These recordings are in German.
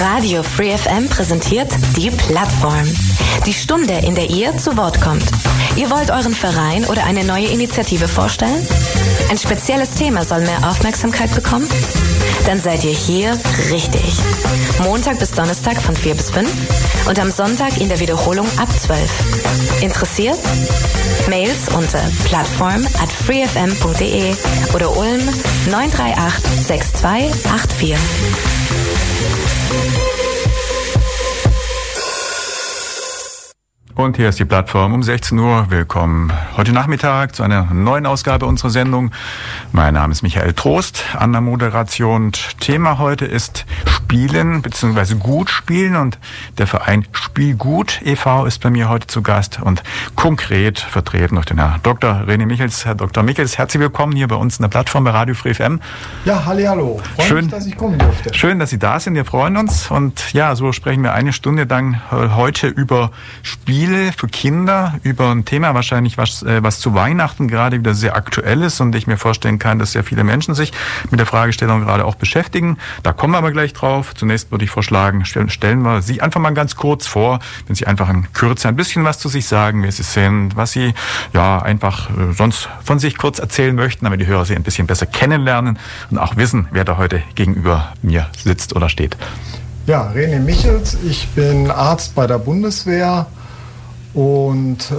Radio Free FM präsentiert die Plattform. Die Stunde, in der ihr zu Wort kommt. Ihr wollt euren Verein oder eine neue Initiative vorstellen? Ein spezielles Thema soll mehr Aufmerksamkeit bekommen? Dann seid ihr hier richtig. Montag bis Donnerstag von 4 bis 5 und am Sonntag in der Wiederholung ab 12. Interessiert? Mails unter plattform@freefm.de oder Ulm 938 6284. Und hier ist die Plattform um 16 Uhr. Willkommen heute Nachmittag zu einer neuen Ausgabe unserer Sendung. Mein Name ist Michael Trost an der Moderation. Und Thema heute ist Spielen bzw. gut spielen. Und der Verein Spielgut e.V. ist bei mir heute zu Gast und konkret vertreten durch den Herrn Dr. René Michels. Herr Dr. Michels, herzlich willkommen hier bei uns in der Plattform bei Radio Free FM. Ja, hallihallo. Freue mich, dass ich kommen durfte. Schön, dass Sie da sind. Wir freuen uns. Und ja, so sprechen wir eine Stunde lang heute über Spiele für Kinder, über ein Thema wahrscheinlich, was zu Weihnachten gerade wieder sehr aktuell ist und ich mir vorstellen kann, dass sehr viele Menschen sich mit der Fragestellung gerade auch beschäftigen. Da kommen wir aber gleich drauf. Zunächst würde ich vorschlagen, stellen wir Sie einfach mal ganz kurz vor, wenn Sie einfach in Kürze ein bisschen was zu sich sagen, wer Sie sind, was Sie ja einfach sonst von sich kurz erzählen möchten, damit die Hörer Sie ein bisschen besser kennenlernen und auch wissen, wer da heute gegenüber mir sitzt oder steht. Ja, René Michels, ich bin Arzt bei der Bundeswehr und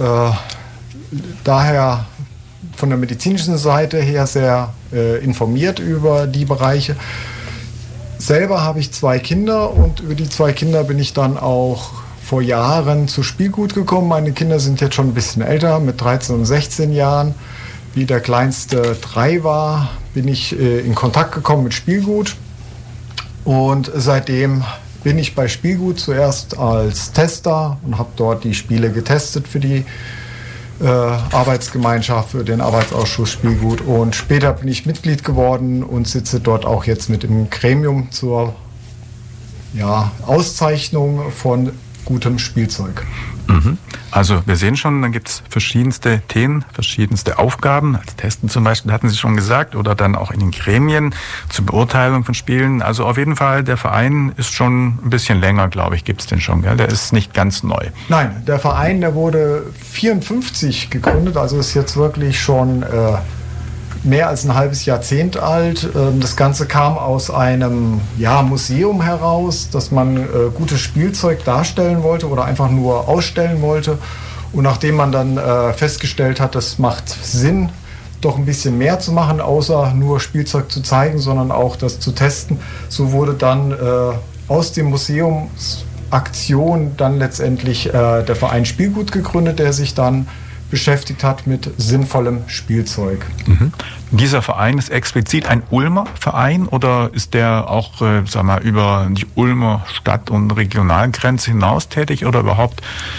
daher von der medizinischen Seite her sehr informiert über die Bereiche. Selber habe ich 2 Kinder und über die 2 Kinder bin ich dann auch vor Jahren zu Spielgut gekommen. Meine Kinder sind jetzt schon ein bisschen älter, mit 13 und 16 Jahren. Wie der kleinste 3 war, bin ich in Kontakt gekommen mit Spielgut und seitdem bin ich bei Spielgut zuerst als Tester und habe dort die Spiele getestet für die Arbeitsgemeinschaft, für den Arbeitsausschuss Spielgut. Und später bin ich Mitglied geworden und sitze dort auch jetzt mit im Gremium zur Auszeichnung von gutem Spielzeug. Also wir sehen schon, dann gibt es verschiedenste Themen, verschiedenste Aufgaben. Als Testen zum Beispiel hatten Sie schon gesagt oder dann auch in den Gremien zur Beurteilung von Spielen. Also auf jeden Fall, der Verein ist schon ein bisschen länger, glaube ich, gibt es den schon. Gell? Der ist nicht ganz neu. Nein, der Verein, der wurde 1954 gegründet, also ist jetzt wirklich schon mehr als ein halbes Jahrzehnt alt. Das Ganze kam aus einem Museum heraus, dass man gutes Spielzeug darstellen wollte oder einfach nur ausstellen wollte. Und nachdem man dann festgestellt hat, das macht Sinn, doch ein bisschen mehr zu machen, außer nur Spielzeug zu zeigen, sondern auch das zu testen, so wurde dann aus dem Museumsaktion dann letztendlich der Verein Spielgut gegründet, der sich dann beschäftigt hat mit sinnvollem Spielzeug. Dieser Verein ist explizit ein Ulmer Verein oder ist der auch über die Ulmer Stadt- und Regionalgrenze hinaus tätig oder überhaupt?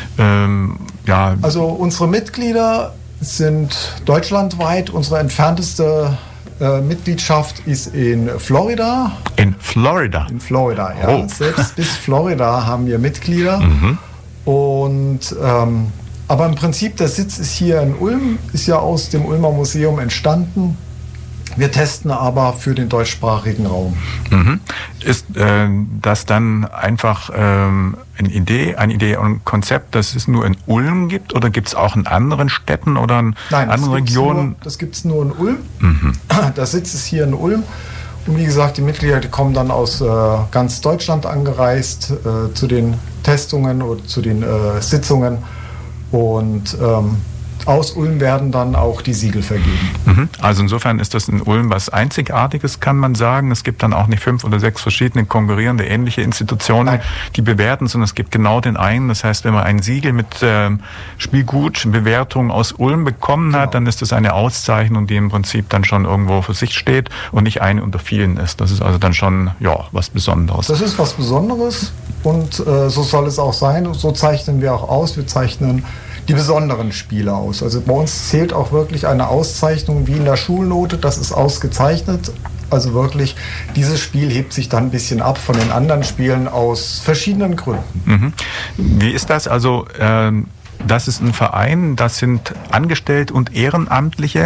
Also unsere Mitglieder sind deutschlandweit. Unsere entfernteste Mitgliedschaft ist in Florida. In Florida? In Florida, ja. Oh. Selbst bis Florida haben wir Mitglieder. Und aber im Prinzip, der Sitz ist hier in Ulm, ist ja aus dem Ulmer Museum entstanden. Wir testen aber für den deutschsprachigen Raum. Ist das dann einfach eine Idee und ein Konzept, das es nur in Ulm gibt oder gibt es auch in anderen Städten oder in anderen Regionen? Das gibt es nur in Ulm. Der Sitz ist hier in Ulm. Und wie gesagt, die Mitglieder, die kommen dann aus ganz Deutschland angereist zu den Testungen oder zu den Sitzungen. Und aus Ulm werden dann auch die Siegel vergeben. Also insofern ist das in Ulm was Einzigartiges, kann man sagen. Es gibt dann auch nicht 5 oder 6 verschiedene konkurrierende ähnliche Institutionen, die bewerten, sondern es gibt genau den einen. Das heißt, wenn man ein Siegel mit Spielgutbewertung aus Ulm bekommen hat, dann ist das eine Auszeichnung, die im Prinzip dann schon irgendwo für sich steht und nicht eine unter vielen ist. Das ist also dann schon was Besonderes. Das ist was Besonderes und so soll es auch sein. So zeichnen wir auch aus. Wir zeichnen die besonderen Spiele aus. Also bei uns zählt auch wirklich eine Auszeichnung wie in der Schulnote, das ist ausgezeichnet. Also wirklich, dieses Spiel hebt sich dann ein bisschen ab von den anderen Spielen aus verschiedenen Gründen. Wie ist das? Also das ist ein Verein, das sind Angestellte und Ehrenamtliche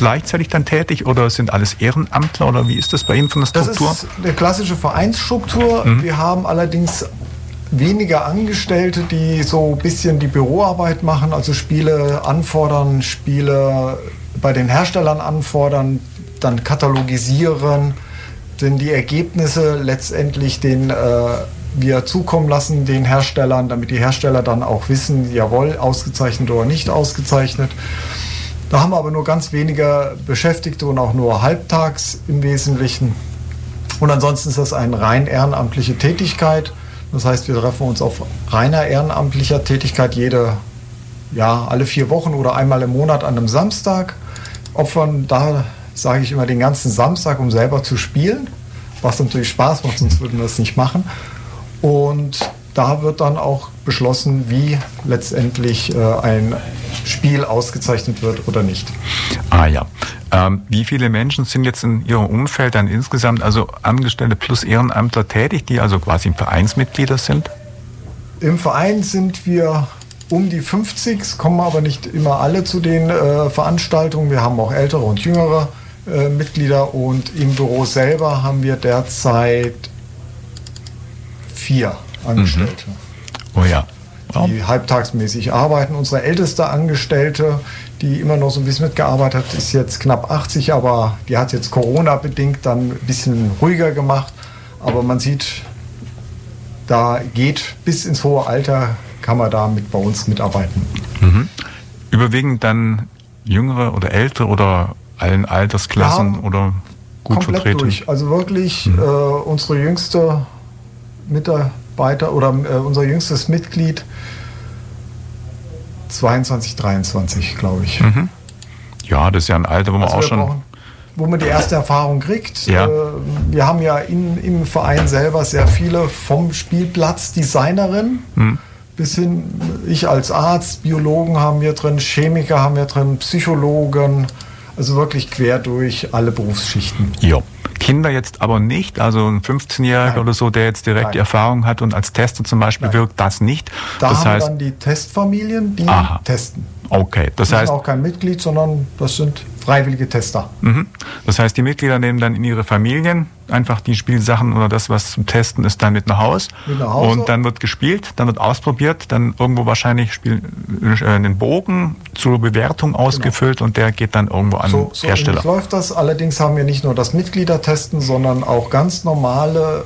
gleichzeitig dann tätig oder sind alles Ehrenamtler oder wie ist das bei Ihnen von der Struktur? Das ist eine klassische Vereinsstruktur. Wir haben allerdings weniger Angestellte, die so ein bisschen die Büroarbeit machen, also Spiele anfordern, Spiele bei den Herstellern anfordern, dann katalogisieren, denn die Ergebnisse letztendlich wir zukommen lassen den Herstellern, damit die Hersteller dann auch wissen, jawohl, ausgezeichnet oder nicht ausgezeichnet. Da haben wir aber nur ganz wenige Beschäftigte und auch nur halbtags im Wesentlichen. Und ansonsten ist das eine rein ehrenamtliche Tätigkeit. Das heißt, wir treffen uns auf reiner ehrenamtlicher Tätigkeit alle 4 Wochen oder einmal im Monat an einem Samstag. Opfern da, sage ich immer, den ganzen Samstag, um selber zu spielen, was natürlich Spaß macht, sonst würden wir es nicht machen. Und da wird dann auch beschlossen, wie letztendlich ein Spiel ausgezeichnet wird oder nicht. Ah ja. Wie viele Menschen sind jetzt in Ihrem Umfeld dann insgesamt, also Angestellte plus Ehrenamtler tätig, die also quasi Vereinsmitglieder sind? Im Verein sind wir um die 50, es kommen aber nicht immer alle zu den Veranstaltungen. Wir haben auch ältere und jüngere Mitglieder und im Büro selber haben wir derzeit 4 Angestellte. Oh ja. Wow. Die halbtagsmäßig arbeiten. Unsere älteste Angestellte, die immer noch so ein bisschen mitgearbeitet hat, ist jetzt knapp 80, aber die hat jetzt Corona-bedingt dann ein bisschen ruhiger gemacht. Aber man sieht, da geht bis ins hohe Alter, kann man da bei uns mitarbeiten. Mhm. Überwiegend dann Jüngere oder Ältere oder allen Altersklassen oder gut komplett vertreten? Durch. Also wirklich unsere jüngste Mitarbeiter oder unser jüngstes Mitglied 22, 23, glaube ich. Mhm. Ja, das ist ja ein Alter, wo man auch schon... wo man die erste Erfahrung kriegt. Ja. Wir haben ja im Verein selber sehr viele vom Spielplatz Designerinnen bis hin, ich als Arzt, Biologen haben wir drin, Chemiker haben wir drin, Psychologen, also wirklich quer durch alle Berufsschichten. Ja. Kinder jetzt aber nicht, also ein 15-Jähriger oder so, der jetzt direkt die Erfahrung hat und als Tester zum Beispiel wirkt, das nicht. Das heißt, wir dann die Testfamilien, die testen. Okay, das heißt... sind auch kein Mitglied, sondern das sind freiwillige Tester. Mhm. Das heißt, die Mitglieder nehmen dann in ihre Familien einfach die Spielsachen oder das, was zum Testen ist, dann mit nach Hause. Und dann wird gespielt, dann wird ausprobiert, dann irgendwo wahrscheinlich einen Bogen zur Bewertung ausgefüllt und der geht dann irgendwo an Hersteller. So läuft das. Allerdings haben wir nicht nur das Mitgliedertesten, sondern auch ganz normale,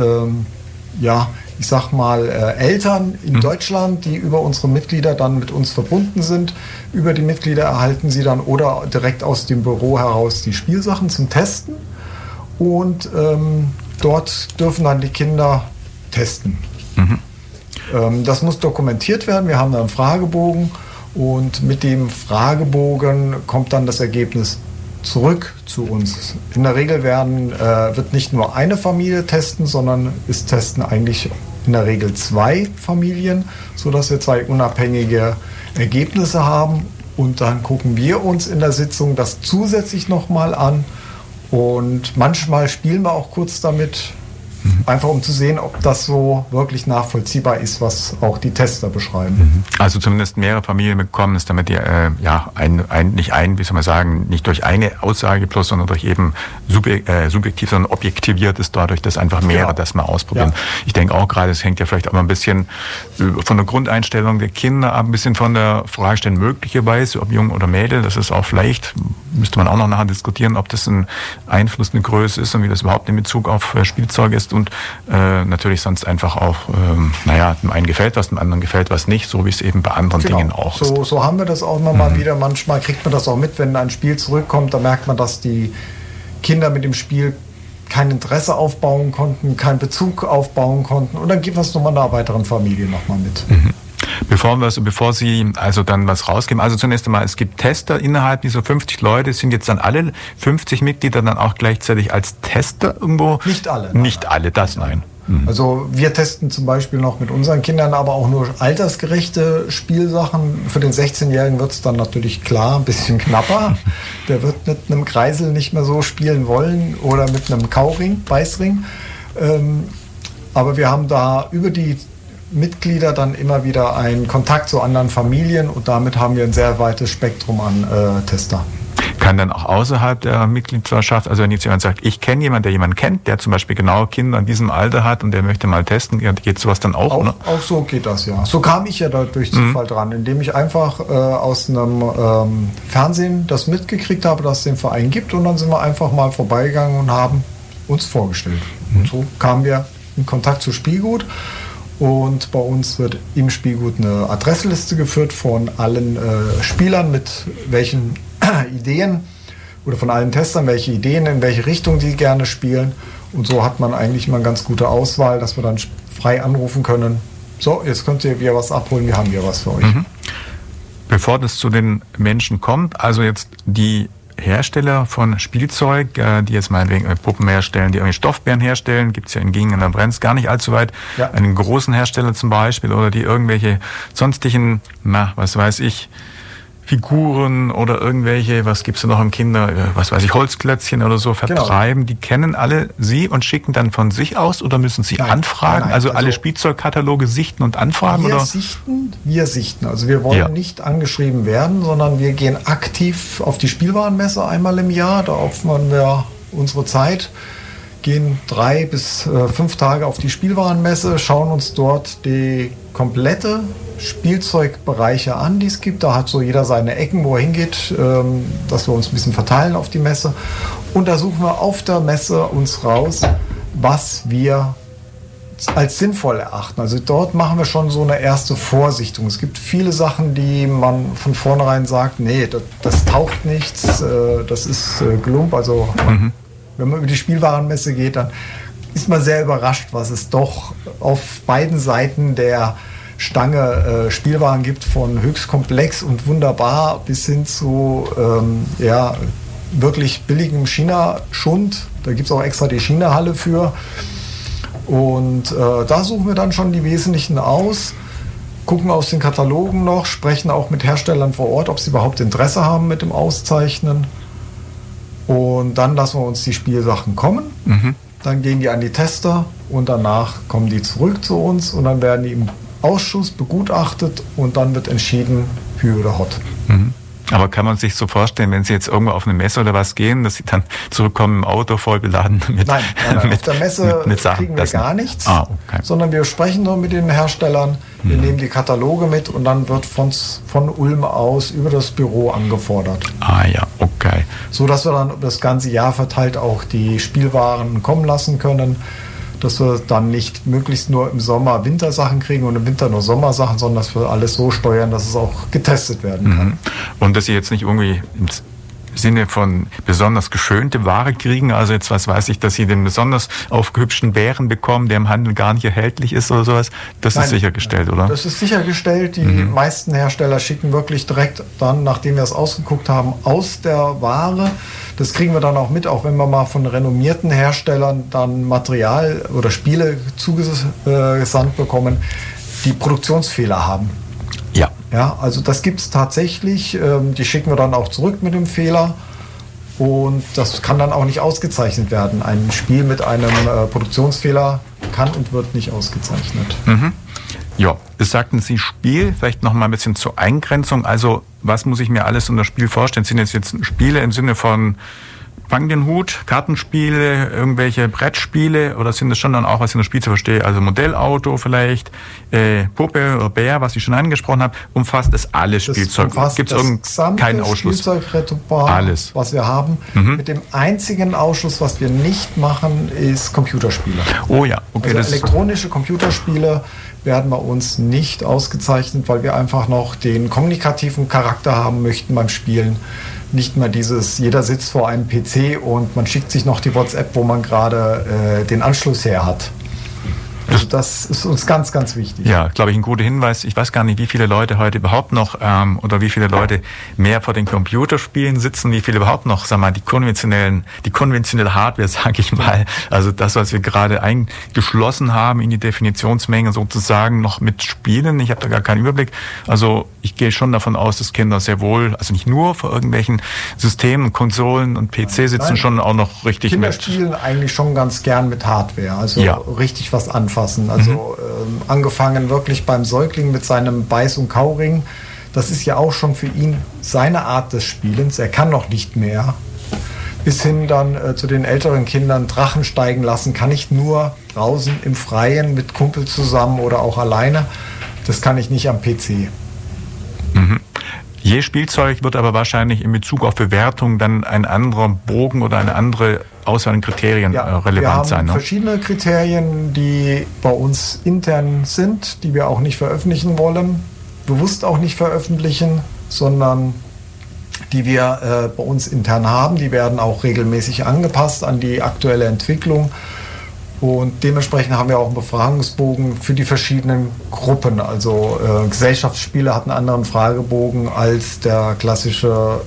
ich sag mal, Eltern in Deutschland, die über unsere Mitglieder dann mit uns verbunden sind. Über die Mitglieder erhalten sie dann oder direkt aus dem Büro heraus die Spielsachen zum Testen. Und dort dürfen dann die Kinder testen. Das muss dokumentiert werden. Wir haben dann einen Fragebogen und mit dem Fragebogen kommt dann das Ergebnis zurück zu uns. In der Regel wird nicht nur eine Familie testen, sondern es testen eigentlich in der Regel 2 Familien, sodass wir 2 unabhängige Ergebnisse haben. Und dann gucken wir uns in der Sitzung das zusätzlich nochmal an. Und manchmal spielen wir auch kurz damit, einfach um zu sehen, ob das so wirklich nachvollziehbar ist, was auch die Tester beschreiben. Also zumindest mehrere Familien bekommen es, damit die nicht durch eine Aussage plus, sondern durch eben subjektiv, sondern objektiviert ist dadurch, dass einfach mehrere das mal ausprobieren. Ja. Ich denke auch gerade, es hängt ja vielleicht auch mal ein bisschen von der Grundeinstellung der Kinder ab, ein bisschen von der Fragestellung möglicherweise, ob Jung oder Mädel, das ist auch vielleicht, müsste man auch noch nachher diskutieren, ob das ein Einfluss, eine Größe ist und wie das überhaupt in Bezug auf Spielzeug ist und natürlich sonst einfach auch, dem einen gefällt was, dem anderen gefällt was nicht, so wie es eben bei anderen Dingen auch ist. So haben wir das auch immer mal wieder. Manchmal kriegt man das auch mit, wenn ein Spiel zurückkommt, da merkt man, dass die Kinder mit dem Spiel kein Interesse aufbauen konnten, keinen Bezug aufbauen konnten und dann gibt es nochmal einer weiteren Familie nochmal mit. Bevor Sie also dann was rausgeben, also zunächst einmal, es gibt Tester innerhalb dieser 50 Leute, sind jetzt dann alle 50 Mitglieder dann auch gleichzeitig als Tester irgendwo? Nicht alle. Nein. Also wir testen zum Beispiel noch mit unseren Kindern aber auch nur altersgerechte Spielsachen. Für den 16-Jährigen wird es dann natürlich klar ein bisschen knapper. Der wird mit einem Kreisel nicht mehr so spielen wollen oder mit einem Kauring, Beißring. Aber wir haben da über die Mitglieder dann immer wieder einen Kontakt zu anderen Familien und damit haben wir ein sehr weites Spektrum an Tester. Kann dann auch außerhalb der Mitgliedschaft, also wenn jetzt jemand sagt, ich kenne jemanden, der jemanden kennt, der zum Beispiel genau Kinder in diesem Alter hat und der möchte mal testen, geht sowas dann auch? Ne? Auch so geht das, ja. So kam ich ja da durch Zufall dran, indem ich einfach aus einem Fernsehen das mitgekriegt habe, dass es den Verein gibt, und dann sind wir einfach mal vorbeigegangen und haben uns vorgestellt. Und so kamen wir in Kontakt zu Spielgut. Und bei uns wird im Spielgut eine Adressliste geführt von allen Spielern, mit welchen Ideen, oder von allen Testern, welche Ideen, in welche Richtung die gerne spielen. Und so hat man eigentlich immer eine ganz gute Auswahl, dass wir dann frei anrufen können. So, jetzt könnt ihr wieder was abholen, wir haben hier was für euch. Bevor das zu den Menschen kommt, also jetzt die Hersteller von Spielzeug, die jetzt meinetwegen Puppen herstellen, die irgendwie Stoffbären herstellen, gibt es ja in Gingen in der Brenz gar nicht allzu weit, einen großen Hersteller zum Beispiel, oder die irgendwelche sonstigen, was weiß ich, Figuren oder irgendwelche, was gibt's denn noch im Holzklötzchen oder so vertreiben, die kennen alle Sie und schicken dann von sich aus, oder müssen Sie anfragen? Nein. Also alle Spielzeugkataloge sichten und anfragen? Wir sichten. Also wir wollen nicht angeschrieben werden, sondern wir gehen aktiv auf die Spielwarenmesse einmal im Jahr. Da opfern wir unsere Zeit, gehen 3 bis 5 Tage auf die Spielwarenmesse, schauen uns dort die komplette Spielzeugbereiche an, die es gibt. Da hat so jeder seine Ecken, wo er hingeht, dass wir uns ein bisschen verteilen auf die Messe. Und da suchen wir auf der Messe uns raus, was wir als sinnvoll erachten. Also dort machen wir schon so eine erste Vorsichtung. Es gibt viele Sachen, die man von vornherein sagt, nee, das taugt nichts, das ist Glump. Also wenn man über die Spielwarenmesse geht, dann ist man sehr überrascht, was es doch auf beiden Seiten der Stange Spielwaren gibt, von höchst komplex und wunderbar bis hin zu wirklich billigem China-Schund. Da gibt es auch extra die China-Halle für. Und da suchen wir dann schon die Wesentlichen aus, gucken aus den Katalogen noch, sprechen auch mit Herstellern vor Ort, ob sie überhaupt Interesse haben mit dem Auszeichnen. Und dann lassen wir uns die Spielsachen kommen. Dann gehen die an die Tester und danach kommen die zurück zu uns und dann werden die im Ausschuss begutachtet und dann wird entschieden, Hü oder Hot. Aber kann man sich so vorstellen, wenn Sie jetzt irgendwo auf eine Messe oder was gehen, dass Sie dann zurückkommen im Auto voll beladen mit Nein, auf der Messe kriegen wir gar nichts, sondern wir sprechen nur mit den Herstellern, wir nehmen die Kataloge mit und dann wird von Ulm aus über das Büro angefordert. So dass wir dann das ganze Jahr verteilt auch die Spielwaren kommen lassen können, dass wir dann nicht möglichst nur im Sommer Wintersachen kriegen und im Winter nur Sommersachen, sondern dass wir alles so steuern, dass es auch getestet werden kann. Und dass Sie jetzt nicht irgendwie im Sinne von besonders geschönte Ware kriegen, also jetzt was weiß ich, dass Sie den besonders aufgehübschten Bären bekommen, der im Handel gar nicht erhältlich ist oder sowas, das ist sichergestellt, oder? Das ist sichergestellt. Die meisten Hersteller schicken wirklich direkt dann, nachdem wir es ausgeguckt haben, aus der Ware. Das kriegen wir dann auch mit, auch wenn wir mal von renommierten Herstellern dann Material oder Spiele zugesandt bekommen, die Produktionsfehler haben. Ja, also das gibt es tatsächlich. Die schicken wir dann auch zurück mit dem Fehler. Und das kann dann auch nicht ausgezeichnet werden. Ein Spiel mit einem Produktionsfehler kann und wird nicht ausgezeichnet. Ja, es sagten Sie Spiel, vielleicht noch mal ein bisschen zur Eingrenzung. Also was muss ich mir alles unter Spiel vorstellen? Sind es jetzt Spiele im Sinne von Fang den Hut, Kartenspiele, irgendwelche Brettspiele, oder sind es schon dann auch, was ich in der Spielzeug verstehe, also Modellauto vielleicht, Puppe oder Bär, was ich schon angesprochen habe, umfasst es alles Spielzeug? Gibt es keinen Ausschluss? Spielzeugrepertoire, alles, was wir haben. Mit dem einzigen Ausschluss, was wir nicht machen, ist Computerspiele. Oh ja, okay. Also elektronische Computerspiele werden bei uns nicht ausgezeichnet, weil wir einfach noch den kommunikativen Charakter haben möchten beim Spielen. Nicht mehr jeder sitzt vor einem PC und man schickt sich noch die WhatsApp, wo man gerade den Anschluss her hat. Also das ist uns ganz, ganz wichtig. Ja, glaube ich, ein guter Hinweis. Ich weiß gar nicht, wie viele Leute heute überhaupt noch oder wie viele Leute mehr vor den Computerspielen sitzen, wie viele überhaupt noch, sagen wir mal, die konventionelle Hardware, sage ich mal, also das, was wir gerade eingeschlossen haben in die Definitionsmenge sozusagen, noch mit spielen. Ich habe da gar keinen Überblick. Also ich gehe schon davon aus, dass Kinder sehr wohl, also nicht nur vor irgendwelchen Systemen, Konsolen und PC sitzen, schon auch noch richtig Kinder mit. Kinder spielen eigentlich schon ganz gern mit Hardware, also richtig was anfassen. Also angefangen wirklich beim Säugling mit seinem Beiß- und Kauring, Das ist ja auch schon für ihn seine Art des Spielens. Er kann noch nicht mehr. Bis hin dann zu den älteren Kindern, Drachen steigen lassen, kann ich nur draußen im Freien mit Kumpels zusammen oder auch alleine. Das kann ich nicht am PC. Mhm. Je Spielzeug wird aber wahrscheinlich in Bezug auf Bewertung dann ein anderer Bogen oder eine andere Auswahl an Kriterien relevant sein. Wir haben verschiedene Kriterien, die bei uns intern sind, die wir auch nicht veröffentlichen wollen, bewusst auch nicht veröffentlichen, sondern die wir bei uns intern haben. Die werden auch regelmäßig angepasst an die aktuelle Entwicklung. Und dementsprechend haben wir auch einen Befragungsbogen für die verschiedenen Gruppen. Also Gesellschaftsspiele hat einen anderen Fragebogen als der klassische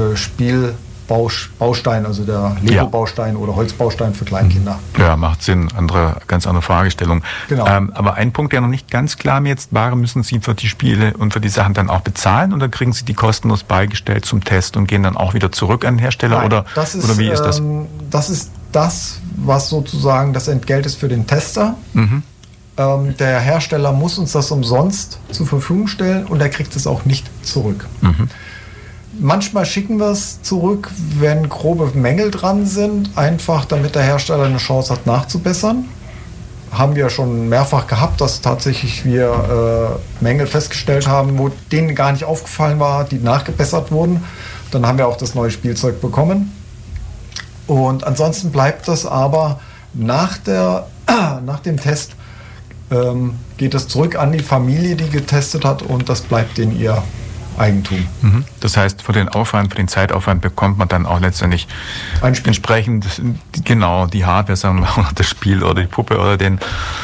Spielbaustein, also der Lego-Baustein oder Holzbaustein für Kleinkinder. Ja, macht Sinn. Ganz andere Fragestellung. Genau. Aber ein Punkt, der noch nicht ganz klar mir jetzt war, müssen Sie für die Spiele und für die Sachen dann auch bezahlen oder kriegen Sie die kostenlos beigestellt zum Test und gehen dann auch wieder zurück an den Hersteller? Nein, oder wie ist das? Das ist das, was sozusagen das Entgelt ist für den Tester. Mhm. Der Hersteller muss uns das umsonst zur Verfügung stellen und er kriegt es auch nicht zurück. Mhm. Manchmal schicken wir es zurück, wenn grobe Mängel dran sind, einfach damit der Hersteller eine Chance hat nachzubessern. Haben wir schon mehrfach gehabt, dass tatsächlich wir Mängel festgestellt haben, wo denen gar nicht aufgefallen war, die nachgebessert wurden. Dann haben wir auch das neue Spielzeug bekommen. Und ansonsten bleibt das aber nach dem Test geht es zurück an die Familie, die getestet hat und das bleibt in ihr Eigentum. Mhm. Das heißt, für den Zeitaufwand bekommt man dann auch letztendlich entsprechend genau die Hardware, sagen wir mal, das Spiel oder die Puppe oder den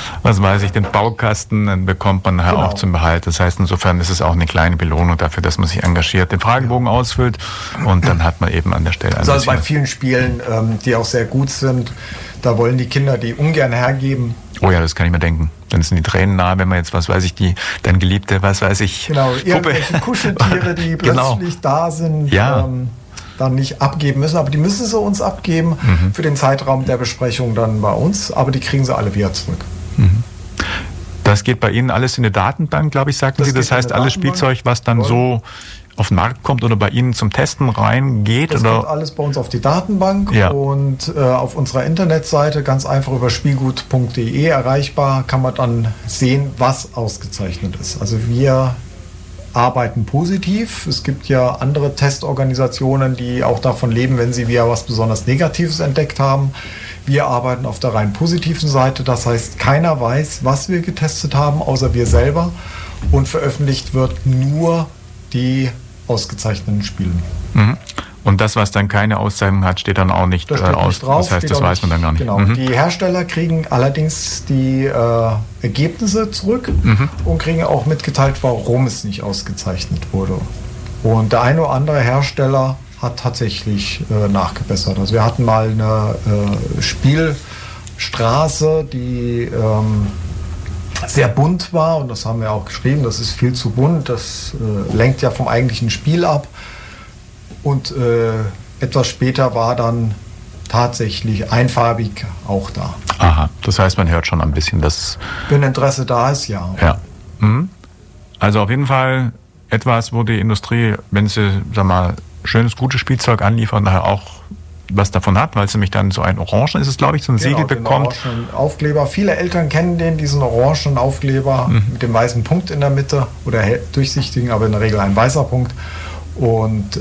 Baukasten, dann bekommt man nachher auch zum Behalt. Das heißt, insofern ist es auch eine kleine Belohnung dafür, dass man sich engagiert, den Fragebogen ausfüllt und dann hat man eben an der Stelle also bei vielen Spielen, die auch sehr gut sind, da wollen die Kinder die ungern hergeben. Oh ja, das kann ich mir denken. Dann sind die Tränen nahe, wenn man jetzt, dein Geliebte, Genau, irgendwelche Kuscheltiere, die plötzlich da sind, dann nicht abgeben müssen. Aber die müssen sie uns abgeben für den Zeitraum der Besprechung dann bei uns. Aber die kriegen sie alle wieder zurück. Mhm. Das geht bei Ihnen alles in eine Datenbank, glaube ich, sagten Sie. Das heißt, alles Spielzeug, was dann so auf den Markt kommt oder bei Ihnen zum Testen reingeht? Das kommt alles bei uns auf die Datenbank und auf unserer Internetseite ganz einfach über spielgut.de erreichbar kann man dann sehen, was ausgezeichnet ist. Also wir arbeiten positiv. Es gibt ja andere Testorganisationen, die auch davon leben, wenn sie wieder was besonders Negatives entdeckt haben. Wir arbeiten auf der rein positiven Seite. Das heißt, keiner weiß, was wir getestet haben, außer wir selber. Und veröffentlicht wird nur die ausgezeichneten Spiele. Mhm. Und das, was dann keine Auszeichnung hat, steht dann auch nicht aus. Drauf, das heißt, das weiß man dann gar nicht. Genau. Die Hersteller kriegen allerdings die Ergebnisse zurück und kriegen auch mitgeteilt, warum es nicht ausgezeichnet wurde. Und der eine oder andere Hersteller hat tatsächlich nachgebessert. Also wir hatten mal eine Spielstraße, die sehr bunt war und das haben wir auch geschrieben, das ist viel zu bunt, das lenkt ja vom eigentlichen Spiel ab und etwas später war dann tatsächlich einfarbig auch da. Aha, das heißt, man hört schon ein bisschen, dass... Wenn Interesse da ist, ja. Mhm. Also auf jeden Fall etwas, wo die Industrie, wenn sie, sag mal, schönes, gutes Spielzeug anliefert, nachher auch was davon hat, weil es nämlich dann so ein Orangen ist es, glaube ich, so ein Siegel bekommt. Orangen Aufkleber. Viele Eltern kennen diesen orangen Aufkleber mit dem weißen Punkt in der Mitte oder durchsichtigen, aber in der Regel ein weißer Punkt. Und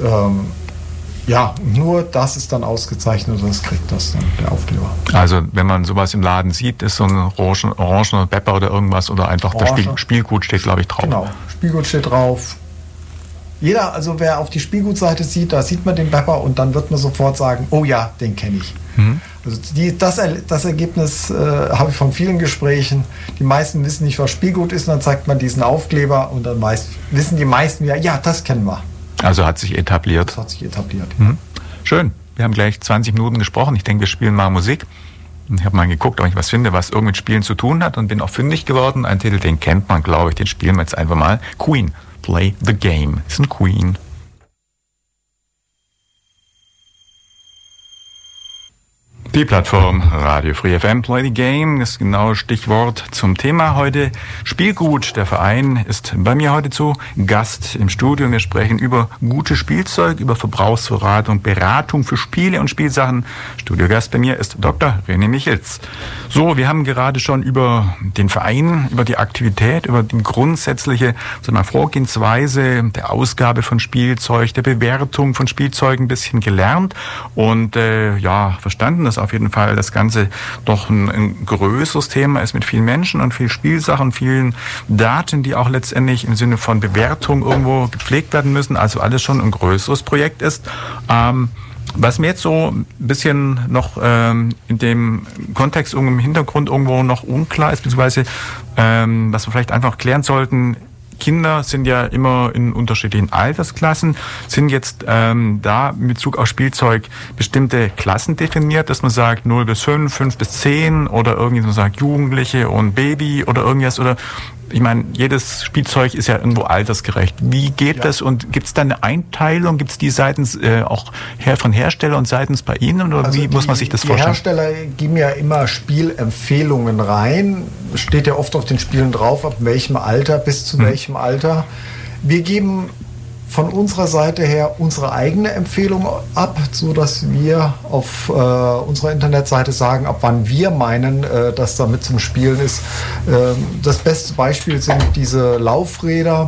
nur das ist dann ausgezeichnet und das kriegt das dann, der Aufkleber. Also wenn man sowas im Laden sieht, ist so ein orangener Pepper oder irgendwas oder einfach das Spielgut steht, glaube ich, drauf. Genau, Spielgut steht drauf. Wer auf die Spielgutseite sieht, da sieht man den Pepper und dann wird man sofort sagen, oh ja, den kenne ich. Also das Ergebnis habe ich von vielen Gesprächen. Die meisten wissen nicht, was Spielgut ist, und dann zeigt man diesen Aufkleber und dann wissen die meisten ja, das kennen wir. Also hat sich etabliert. Das hat sich etabliert. Schön. Wir haben gleich 20 Minuten gesprochen. Ich denke, wir spielen mal Musik. Ich habe mal geguckt, ob ich was finde, was irgendwie mit Spielen zu tun hat und bin auch fündig geworden. Ein Titel, den kennt man, glaube ich, den spielen wir jetzt einfach mal. Queen. Play the Game. Ist ein Queen. Die Plattform Radio Free FM Play the Game ist genau Stichwort zum Thema heute. Spielgut, der Verein, ist bei mir heute zu Gast im Studio. Wir sprechen über gutes Spielzeug, über Verbrauchsvorrat und Beratung für Spiele und Spielsachen. Studiogast bei mir ist Dr. René Michels. So, wir haben gerade schon über den Verein, über die Aktivität, über die grundsätzliche Vorgehensweise der Ausgabe von Spielzeug, der Bewertung von Spielzeugen ein bisschen gelernt und verstanden, dass auf jeden Fall das Ganze doch ein größeres Thema ist mit vielen Menschen und viel Spielsachen, vielen Daten, die auch letztendlich im Sinne von Bewertung irgendwo gepflegt werden müssen, also alles schon ein größeres Projekt ist. Was mir jetzt so ein bisschen noch in dem Kontext im Hintergrund irgendwo noch unklar ist, beziehungsweise was wir vielleicht einfach klären sollten: Kinder sind ja immer in unterschiedlichen Altersklassen. Sind jetzt da in Bezug auf Spielzeug bestimmte Klassen definiert, dass man sagt 0 bis 5, 5 bis 10 oder irgendwie man sagt Jugendliche und Baby oder irgendwas? Oder ich meine, jedes Spielzeug ist ja irgendwo altersgerecht. Wie geht das und gibt es da eine Einteilung? Gibt es die seitens auch von Hersteller und seitens bei Ihnen oder also wie muss man sich das vorstellen? Die Hersteller geben ja immer Spielempfehlungen rein. Steht ja oft auf den Spielen drauf, ab welchem Alter bis zu welchem Alter. Wir geben von unserer Seite her unsere eigene Empfehlung ab, so dass wir auf unserer Internetseite sagen, ab wann wir meinen, dass damit zum Spielen ist. Das beste Beispiel sind diese Laufräder,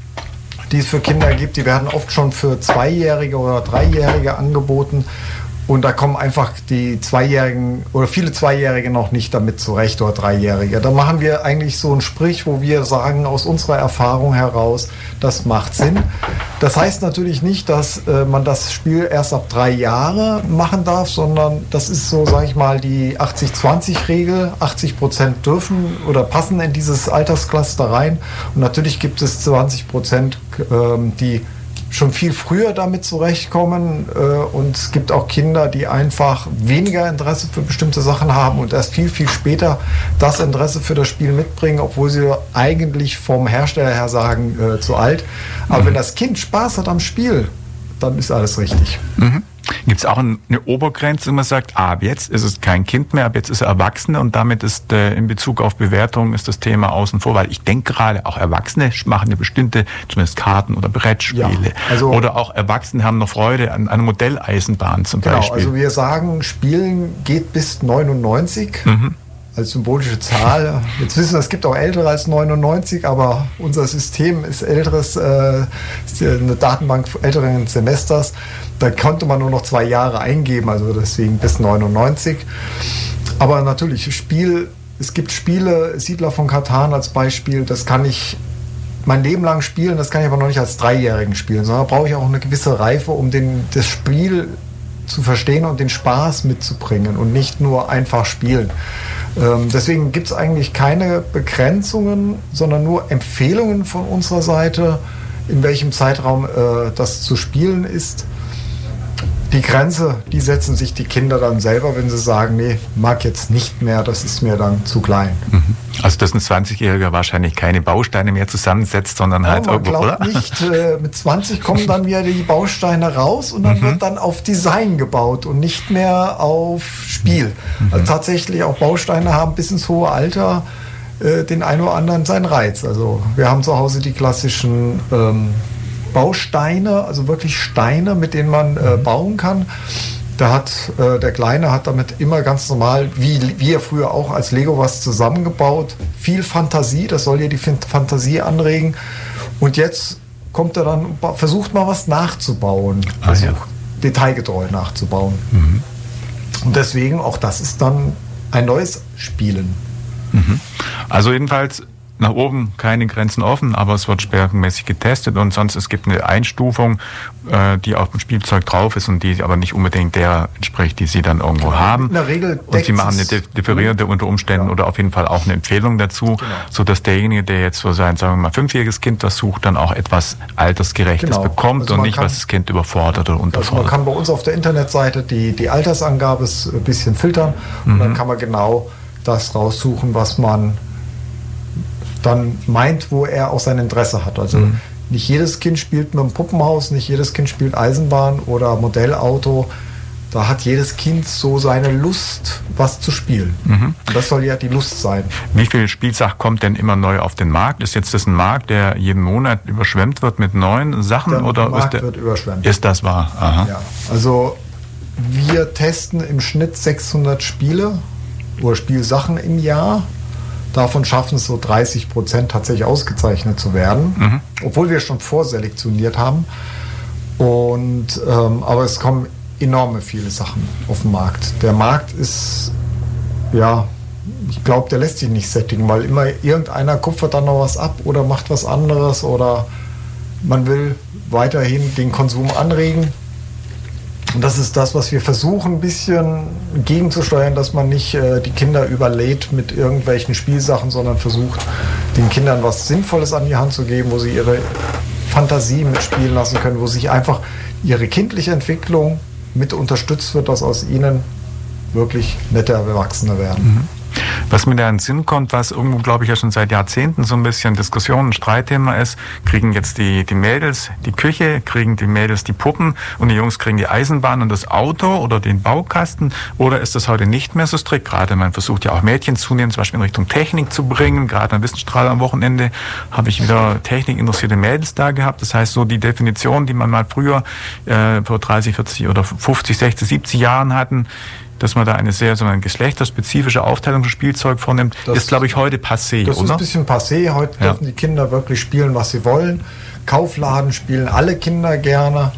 die es für Kinder gibt. Die werden oft schon für 2-Jährige oder 3-Jährige angeboten. Und da kommen einfach die 2-Jährigen oder viele 2-Jährige noch nicht damit zurecht oder 3-Jährige. Da machen wir eigentlich so einen Strich, wo wir sagen, aus unserer Erfahrung heraus, das macht Sinn. Das heißt natürlich nicht, dass man das Spiel erst ab 3 Jahre machen darf, sondern das ist so, sage ich mal, die 80-20-Regel. 80% dürfen oder passen in dieses Alterscluster rein. Und natürlich gibt es 20%, die schon viel früher damit zurechtkommen und es gibt auch Kinder, die einfach weniger Interesse für bestimmte Sachen haben und erst viel, viel später das Interesse für das Spiel mitbringen, obwohl sie eigentlich vom Hersteller her sagen, zu alt. Aber wenn das Kind Spaß hat am Spiel, dann ist alles richtig. Mhm. Gibt es auch eine Obergrenze, wenn man sagt, ab jetzt ist es kein Kind mehr, ab jetzt ist er Erwachsene und damit ist in Bezug auf Bewertung ist das Thema außen vor, weil ich denke gerade, auch Erwachsene machen eine bestimmte, zumindest Karten- oder Brettspiele. Ja, also, oder auch Erwachsene haben noch Freude an einer Modelleisenbahn zum Beispiel. Also wir sagen, Spielen geht bis 99. Als symbolische Zahl. Jetzt wissen wir, es gibt auch ältere als 99, aber unser System ist älteres, ist eine Datenbank älteren Semesters. Da konnte man nur noch 2 Jahre eingeben, also deswegen bis 99. Aber natürlich, es gibt Spiele, Siedler von Catan als Beispiel, das kann ich mein Leben lang spielen, das kann ich aber noch nicht als 3-Jährigen spielen, sondern da brauche ich auch eine gewisse Reife, um das Spiel zu verstehen und den Spaß mitzubringen und nicht nur einfach spielen. Deswegen gibt es eigentlich keine Begrenzungen, sondern nur Empfehlungen von unserer Seite, in welchem Zeitraum das zu spielen ist. Die Grenze, die setzen sich die Kinder dann selber, wenn sie sagen, nee, mag jetzt nicht mehr, das ist mir dann zu klein. Also dass ein 20-Jähriger wahrscheinlich keine Bausteine mehr zusammensetzt, sondern halt irgendwo, oder? Man glaubt nicht, mit 20 kommen dann wieder die Bausteine raus und dann wird dann auf Design gebaut und nicht mehr auf Spiel. Also tatsächlich auch Bausteine haben bis ins hohe Alter den einen oder anderen seinen Reiz. Also wir haben zu Hause die klassischen Bausteine, also wirklich Steine, mit denen man bauen kann. Der Kleine hat damit immer ganz normal, wie er früher auch als Lego was zusammengebaut. Viel Fantasie, das soll ja die Fantasie anregen. Und jetzt kommt er dann, versucht mal was nachzubauen, detailgetreu nachzubauen. Und deswegen, auch das ist dann ein neues Spielen. Also jedenfalls nach oben keine Grenzen offen, aber es wird schwerpunktmäßig getestet und sonst es gibt eine Einstufung, die auf dem Spielzeug drauf ist und die aber nicht unbedingt der entspricht, die Sie dann irgendwo haben. In der Regel und Sie machen eine differierende unter Umständen oder auf jeden Fall auch eine Empfehlung dazu, sodass derjenige, der jetzt so sein, sagen wir mal, 5-jähriges Kind das sucht, dann auch etwas Altersgerechtes bekommt also und nicht, was das Kind überfordert oder unterfordert. Also man kann bei uns auf der Internetseite die Altersangabe ein bisschen filtern und dann kann man genau das raussuchen, was man dann meint, wo er auch sein Interesse hat. Also nicht jedes Kind spielt mit dem Puppenhaus, nicht jedes Kind spielt Eisenbahn oder Modellauto. Da hat jedes Kind so seine Lust, was zu spielen. Und das soll ja die Lust sein. Wie viel Spielsachen kommt denn immer neu auf den Markt? Ist jetzt das ein Markt, der jeden Monat überschwemmt wird mit neuen Sachen? Der Markt wird überschwemmt. Ist das wahr? Aha. Ja, also wir testen im Schnitt 600 Spiele oder Spielsachen im Jahr. Davon schaffen es so 30% tatsächlich ausgezeichnet zu werden, obwohl wir schon vorselektioniert haben. Und aber es kommen enorme viele Sachen auf den Markt. Der Markt ist, ja, ich glaube, der lässt sich nicht sättigen, weil immer irgendeiner kupfert dann noch was ab oder macht was anderes oder man will weiterhin den Konsum anregen. Und das ist das, was wir versuchen, ein bisschen gegenzusteuern, dass man nicht die Kinder überlädt mit irgendwelchen Spielsachen, sondern versucht, den Kindern was Sinnvolles an die Hand zu geben, wo sie ihre Fantasie mitspielen lassen können, wo sich einfach ihre kindliche Entwicklung mit unterstützt wird, dass aus ihnen wirklich nette Erwachsene werden. Was mir da in den Sinn kommt, was irgendwo, glaube ich, ja schon seit Jahrzehnten so ein bisschen Diskussion, ein Streitthema ist, kriegen jetzt die Mädels die Küche, kriegen die Mädels die Puppen und die Jungs kriegen die Eisenbahn und das Auto oder den Baukasten, oder ist das heute nicht mehr so strikt? Gerade man versucht ja auch Mädchen zunehmend zum Beispiel in Richtung Technik zu bringen. Gerade am Wissensstrahl am Wochenende habe ich wieder technikinteressierte Mädels da gehabt. Das heißt, so die Definition, die man mal früher vor 30, 40 oder 50, 60, 70 Jahren hatten, dass man da eine sehr so eine geschlechterspezifische Aufteilung von Spielzeug vornimmt, ist, glaube ich, heute passé, das oder? Ist ein bisschen passé. Heute dürfen die Kinder wirklich spielen, was sie wollen. Kaufladen spielen alle Kinder gerne.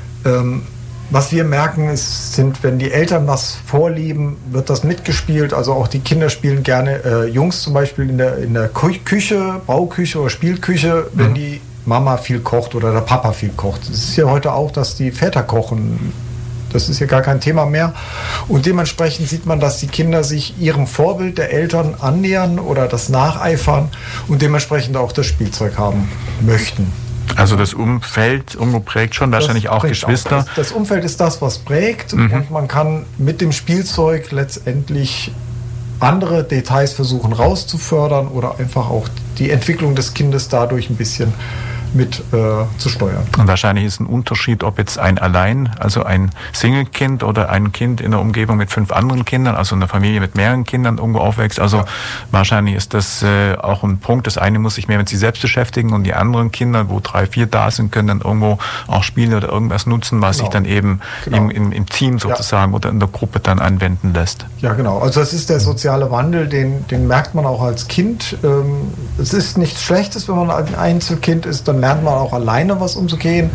Was wir merken, sind, wenn die Eltern was vorlieben, wird das mitgespielt. Also auch die Kinder spielen gerne, Jungs zum Beispiel in der Küche, Bauküche oder Spielküche, wenn die Mama viel kocht oder der Papa viel kocht. Es ist ja heute auch, dass die Väter kochen. Das ist ja gar kein Thema mehr. Und dementsprechend sieht man, dass die Kinder sich ihrem Vorbild der Eltern annähern oder das nacheifern und dementsprechend auch das Spielzeug haben möchten. Also das Umfeld irgendwo prägt schon, wahrscheinlich auch Geschwister. Auch. Das Umfeld ist das, was prägt, und man kann mit dem Spielzeug letztendlich andere Details versuchen rauszufördern oder einfach auch die Entwicklung des Kindes dadurch ein bisschen mit zu steuern. Und wahrscheinlich ist ein Unterschied, ob jetzt also ein Single-Kind oder ein Kind in der Umgebung mit 5 anderen Kindern, also in einer Familie mit mehreren Kindern irgendwo aufwächst. Also wahrscheinlich ist das auch ein Punkt. Das eine muss sich mehr mit sich selbst beschäftigen und die anderen Kinder, wo 3, 4 da sind, können dann irgendwo auch Spiele oder irgendwas nutzen, was sich dann eben im Team sozusagen oder in der Gruppe dann anwenden lässt. Ja, genau. Also das ist der soziale Wandel, den merkt man auch als Kind. Es ist nichts Schlechtes, wenn man ein Einzelkind ist, dann lernt man auch alleine was umzugehen.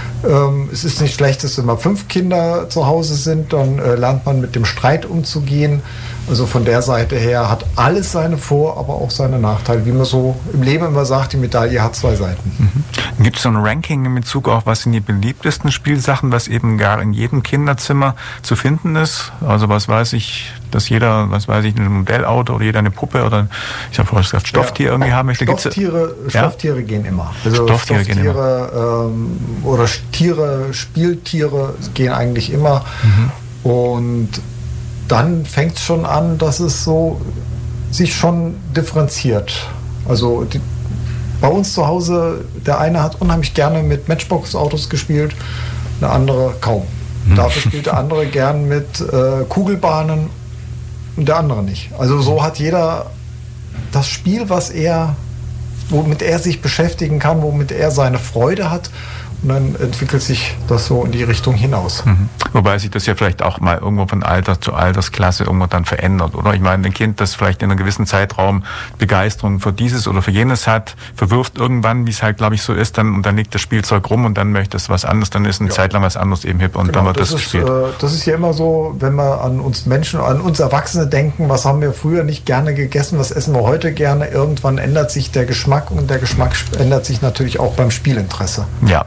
Es ist nicht Schlechtes, wenn mal 5 Kinder zu Hause sind, dann lernt man mit dem Streit umzugehen. Also von der Seite her hat alles seine Vor-, aber auch seine Nachteile. Wie man so im Leben immer sagt, die Medaille hat 2 Seiten. Gibt es so ein Ranking in Bezug auf, was sind die beliebtesten Spielsachen, was eben gar in jedem Kinderzimmer zu finden ist? Also was weiß ich, dass jeder, ein Modellauto oder jeder eine Puppe oder ich habe vorhin gesagt, Stofftier irgendwie haben möchte. Stofftiere gehen immer. Also Stofftiere gehen immer. Oder Tiere, Spieltiere gehen eigentlich immer. Und dann fängt es schon an, dass es so sich schon differenziert. Also bei uns zu Hause, der eine hat unheimlich gerne mit Matchbox-Autos gespielt, der andere kaum. Dafür spielt der andere gern mit Kugelbahnen und der andere nicht. Also so hat jeder das Spiel, womit er sich beschäftigen kann, womit er seine Freude hat. Und dann entwickelt sich das so in die Richtung hinaus. Wobei sich das ja vielleicht auch mal irgendwo von Alter zu Altersklasse irgendwo dann verändert, oder? Ich meine, ein Kind, das vielleicht in einem gewissen Zeitraum Begeisterung für dieses oder für jenes hat, verwirft irgendwann, wie es halt, glaube ich, so ist, und dann liegt das Spielzeug rum und dann möchte es was anderes, dann ist eine Zeit lang was anderes eben hip und dann wird das gespielt. Das ist ja immer so, wenn wir an uns Menschen, an uns Erwachsene denken, was haben wir früher nicht gerne gegessen, was essen wir heute gerne, irgendwann ändert sich der Geschmack und der Geschmack ändert sich natürlich auch beim Spielinteresse. Ja.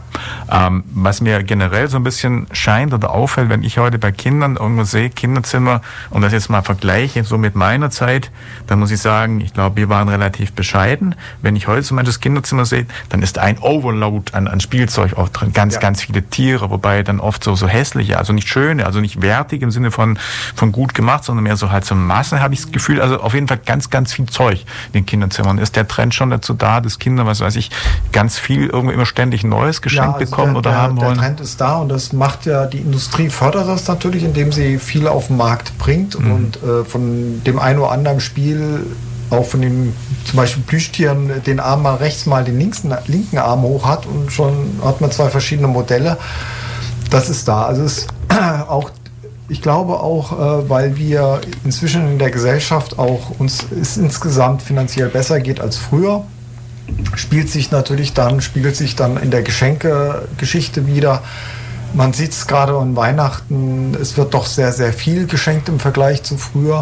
Was mir generell so ein bisschen scheint oder auffällt, wenn ich heute bei Kindern irgendwo sehe, Kinderzimmer, und das jetzt mal vergleiche, so mit meiner Zeit, dann muss ich sagen, ich glaube, wir waren relativ bescheiden. Wenn ich heute so manches Kinderzimmer sehe, dann ist ein Overload an Spielzeug auch drin, ganz viele Tiere, wobei dann oft so hässliche, also nicht schöne, also nicht wertig im Sinne von gut gemacht, sondern mehr so halt so Masse, habe ich das Gefühl, also auf jeden Fall ganz viel Zeug in den Kinderzimmern. Ist der Trend schon dazu da, dass Kinder, was weiß ich, ganz viel irgendwo immer ständig Neues geschenkt Trend bekommen oder haben wollen? Der Trend ist da und das macht ja, die Industrie fördert das natürlich, indem sie viel auf den Markt bringt und von dem einen oder anderen Spiel, auch von den zum Beispiel Plüschtieren, den Arm mal rechts, mal den linken Arm hoch hat und schon hat man 2 verschiedene Modelle. Das ist da. Also es ist auch, ich glaube auch, weil wir inzwischen in der Gesellschaft auch uns es insgesamt finanziell besser geht als früher, spiegelt sich dann in der Geschenkegeschichte wieder. Man sieht es gerade an Weihnachten, es wird doch sehr, sehr viel geschenkt im Vergleich zu früher.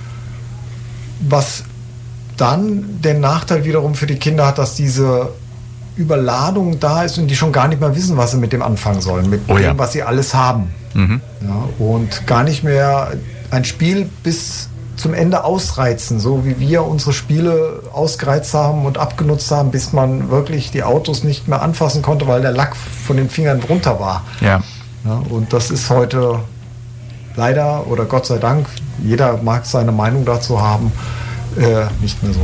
Was dann den Nachteil wiederum für die Kinder hat, dass diese Überladung da ist und die schon gar nicht mehr wissen, was sie mit dem anfangen sollen, mit dem, was sie alles haben. Ja, und gar nicht mehr ein Spiel bis zum Ende ausreizen, so wie wir unsere Spiele ausgereizt haben und abgenutzt haben, bis man wirklich die Autos nicht mehr anfassen konnte, weil der Lack von den Fingern runter war. Ja, und das ist heute leider oder Gott sei Dank, jeder mag seine Meinung dazu haben, nicht mehr so.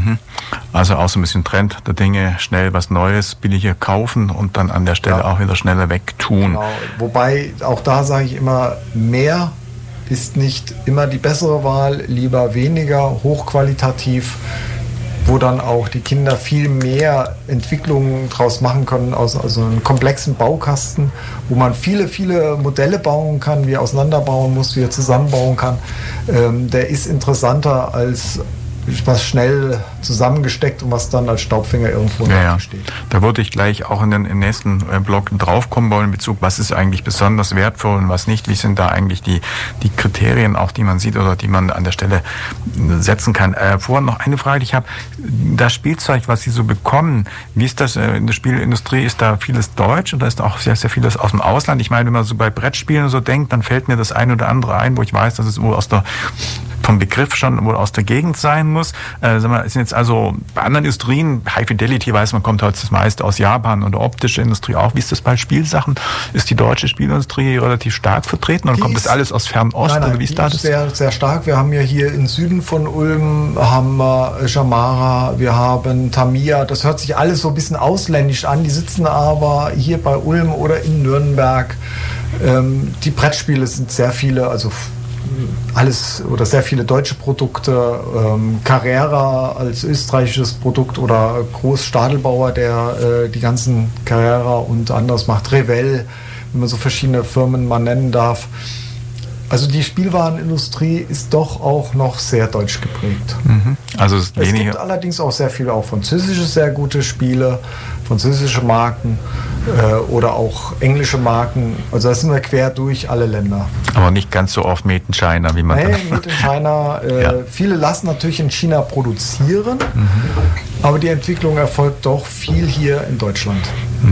Also auch so ein bisschen Trend der Dinge, schnell was Neues, billiger kaufen und dann an der Stelle auch wieder schneller wegtun. Genau. Wobei, auch da sage ich immer, mehr ist nicht immer die bessere Wahl, lieber weniger, hochqualitativ, wo dann auch die Kinder viel mehr Entwicklungen draus machen können, aus also einem komplexen Baukasten, wo man viele, viele Modelle bauen kann, wie er auseinanderbauen muss, wie er zusammenbauen kann. Der ist interessanter als was schnell zusammengesteckt und was dann als Staubfinger irgendwo steht. Da würde ich gleich auch im nächsten Blog draufkommen wollen in Bezug, was ist eigentlich besonders wertvoll und was nicht. Wie sind da eigentlich die Kriterien auch, die man sieht oder die man an der Stelle setzen kann. Vorher noch eine Frage, die ich habe. Das Spielzeug, was Sie so bekommen, wie ist das in der Spielindustrie? Ist da vieles deutsch oder ist da auch sehr, sehr vieles aus dem Ausland? Ich meine, wenn man so bei Brettspielen so denkt, dann fällt mir das ein oder andere ein, wo ich weiß, dass es wohl vom Begriff schon wohl aus der Gegend sein muss. Sind jetzt also bei anderen Industrien, High Fidelity weiß man, kommt heute das meiste aus Japan und optische Industrie auch. Wie ist das bei Spielsachen? Ist die deutsche Spielindustrie relativ stark vertreten oder kommt das alles aus Fernost? Nein, oder wie ist das? Sehr, sehr stark. Wir haben ja hier im Süden von Ulm haben wir Jamara, wir haben Tamiya. Das hört sich alles so ein bisschen ausländisch an. Die sitzen aber hier bei Ulm oder in Nürnberg. Die Brettspiele sind sehr viele, also alles oder sehr viele deutsche Produkte, Carrera als österreichisches Produkt oder Groß-Stadelbauer, der die ganzen Carrera und anderes macht, Revell, wenn man so verschiedene Firmen mal nennen darf. Also die Spielwarenindustrie ist doch auch noch sehr deutsch geprägt. Also es gibt allerdings auch sehr viele auch französische sehr gute Spiele, französische Marken oder auch englische Marken. Also da sind wir quer durch alle Länder. Aber nicht ganz so oft Made in China, wie man Made in China. Viele lassen natürlich in China produzieren, aber die Entwicklung erfolgt doch viel hier in Deutschland.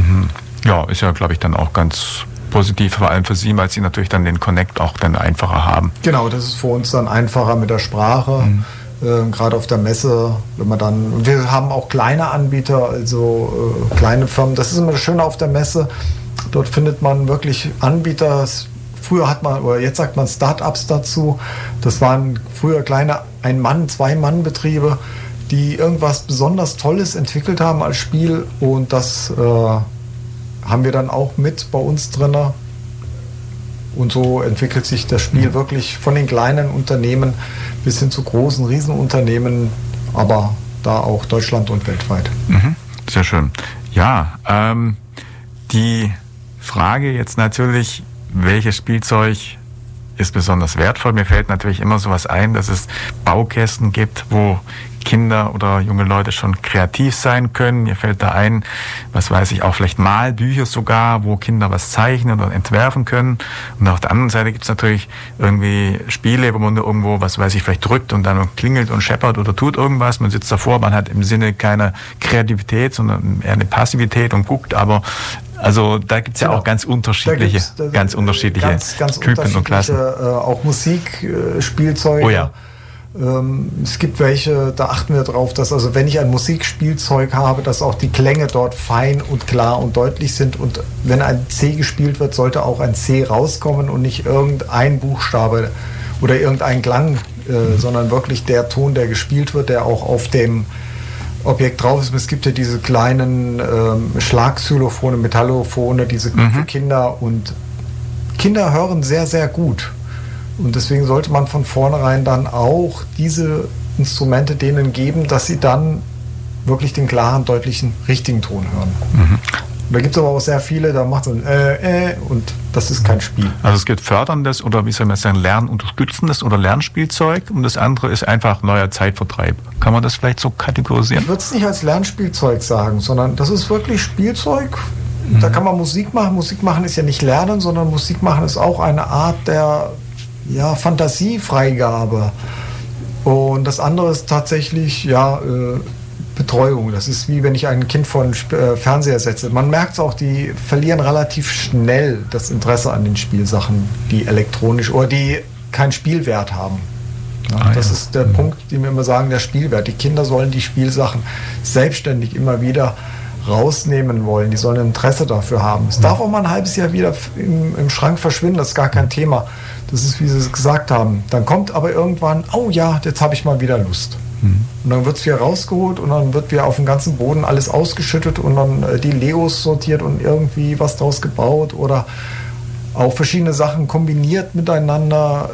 Ja, ist ja, glaube ich, dann auch ganz positiv, vor allem für Sie, weil Sie natürlich dann den Connect auch dann einfacher haben. Genau, das ist für uns dann einfacher mit der Sprache. Gerade auf der Messe, wir haben auch kleine Anbieter, also kleine Firmen. Das ist immer das Schöne auf der Messe. Dort findet man wirklich Anbieter. Früher hat man, oder jetzt sagt man Start-ups dazu. Das waren früher kleine Ein-Mann-, Zwei-Mann-Betriebe, die irgendwas besonders Tolles entwickelt haben als Spiel und das haben wir dann auch mit bei uns drin. Und so entwickelt sich das Spiel wirklich von den kleinen Unternehmen bis hin zu großen Riesenunternehmen, aber da auch Deutschland und weltweit. Sehr schön. Ja, die Frage jetzt natürlich, welches Spielzeug ist besonders wertvoll? Mir fällt natürlich immer sowas ein, dass es Baukästen gibt, wo Kinder oder junge Leute schon kreativ sein können. Mir fällt da ein, was weiß ich, auch vielleicht Malbücher sogar, wo Kinder was zeichnen oder entwerfen können. Und auf der anderen Seite gibt es natürlich irgendwie Spiele, wo man irgendwo, was weiß ich, vielleicht drückt und dann klingelt und scheppert oder tut irgendwas. Man sitzt davor, man hat im Sinne keine Kreativität, sondern eher eine Passivität und guckt, aber also da gibt es ja auch ganz unterschiedliche Typen und Klassen. Auch Musikspielzeuge. Oh ja. Es gibt welche, da achten wir drauf, dass also wenn ich ein Musikspielzeug habe, dass auch die Klänge dort fein und klar und deutlich sind und wenn ein C gespielt wird, sollte auch ein C rauskommen und nicht irgendein Buchstabe oder irgendein Klang, sondern wirklich der Ton, der gespielt wird, der auch auf dem Objekt drauf ist. Es gibt ja diese kleinen Schlagxylophone, Metallophone, diese für Kinder, und Kinder hören sehr, sehr gut. Und deswegen sollte man von vornherein dann auch diese Instrumente denen geben, dass sie dann wirklich den klaren, deutlichen, richtigen Ton hören. Und da gibt es aber auch sehr viele, da macht so ein und das ist kein Spiel. Also es gibt förderndes oder wie soll man sagen, lernunterstützendes oder Lernspielzeug, und das andere ist einfach neuer Zeitvertreib. Kann man das vielleicht so kategorisieren? Ich würde es nicht als Lernspielzeug sagen, sondern das ist wirklich Spielzeug. Da kann man Musik machen. Musik machen ist ja nicht Lernen, sondern Musik machen ist auch eine Art der Fantasiefreigabe. Und das andere ist tatsächlich Betreuung. Das ist wie wenn ich ein Kind vor den Fernseher setze. Man merkt es auch, die verlieren relativ schnell das Interesse an den Spielsachen, die elektronisch oder die keinen Spielwert haben. Das ist der Punkt, den wir immer sagen, der Spielwert. Die Kinder sollen die Spielsachen selbstständig immer wieder rausnehmen wollen. Die sollen Interesse dafür haben. Es darf auch mal ein halbes Jahr wieder im Schrank verschwinden, das ist gar kein Thema. Das ist, wie Sie es gesagt haben. Dann kommt aber irgendwann, oh ja, jetzt habe ich mal wieder Lust. Und dann wird es wieder rausgeholt und dann wird wieder auf dem ganzen Boden alles ausgeschüttet und dann die Legos sortiert und irgendwie was draus gebaut oder auch verschiedene Sachen kombiniert miteinander.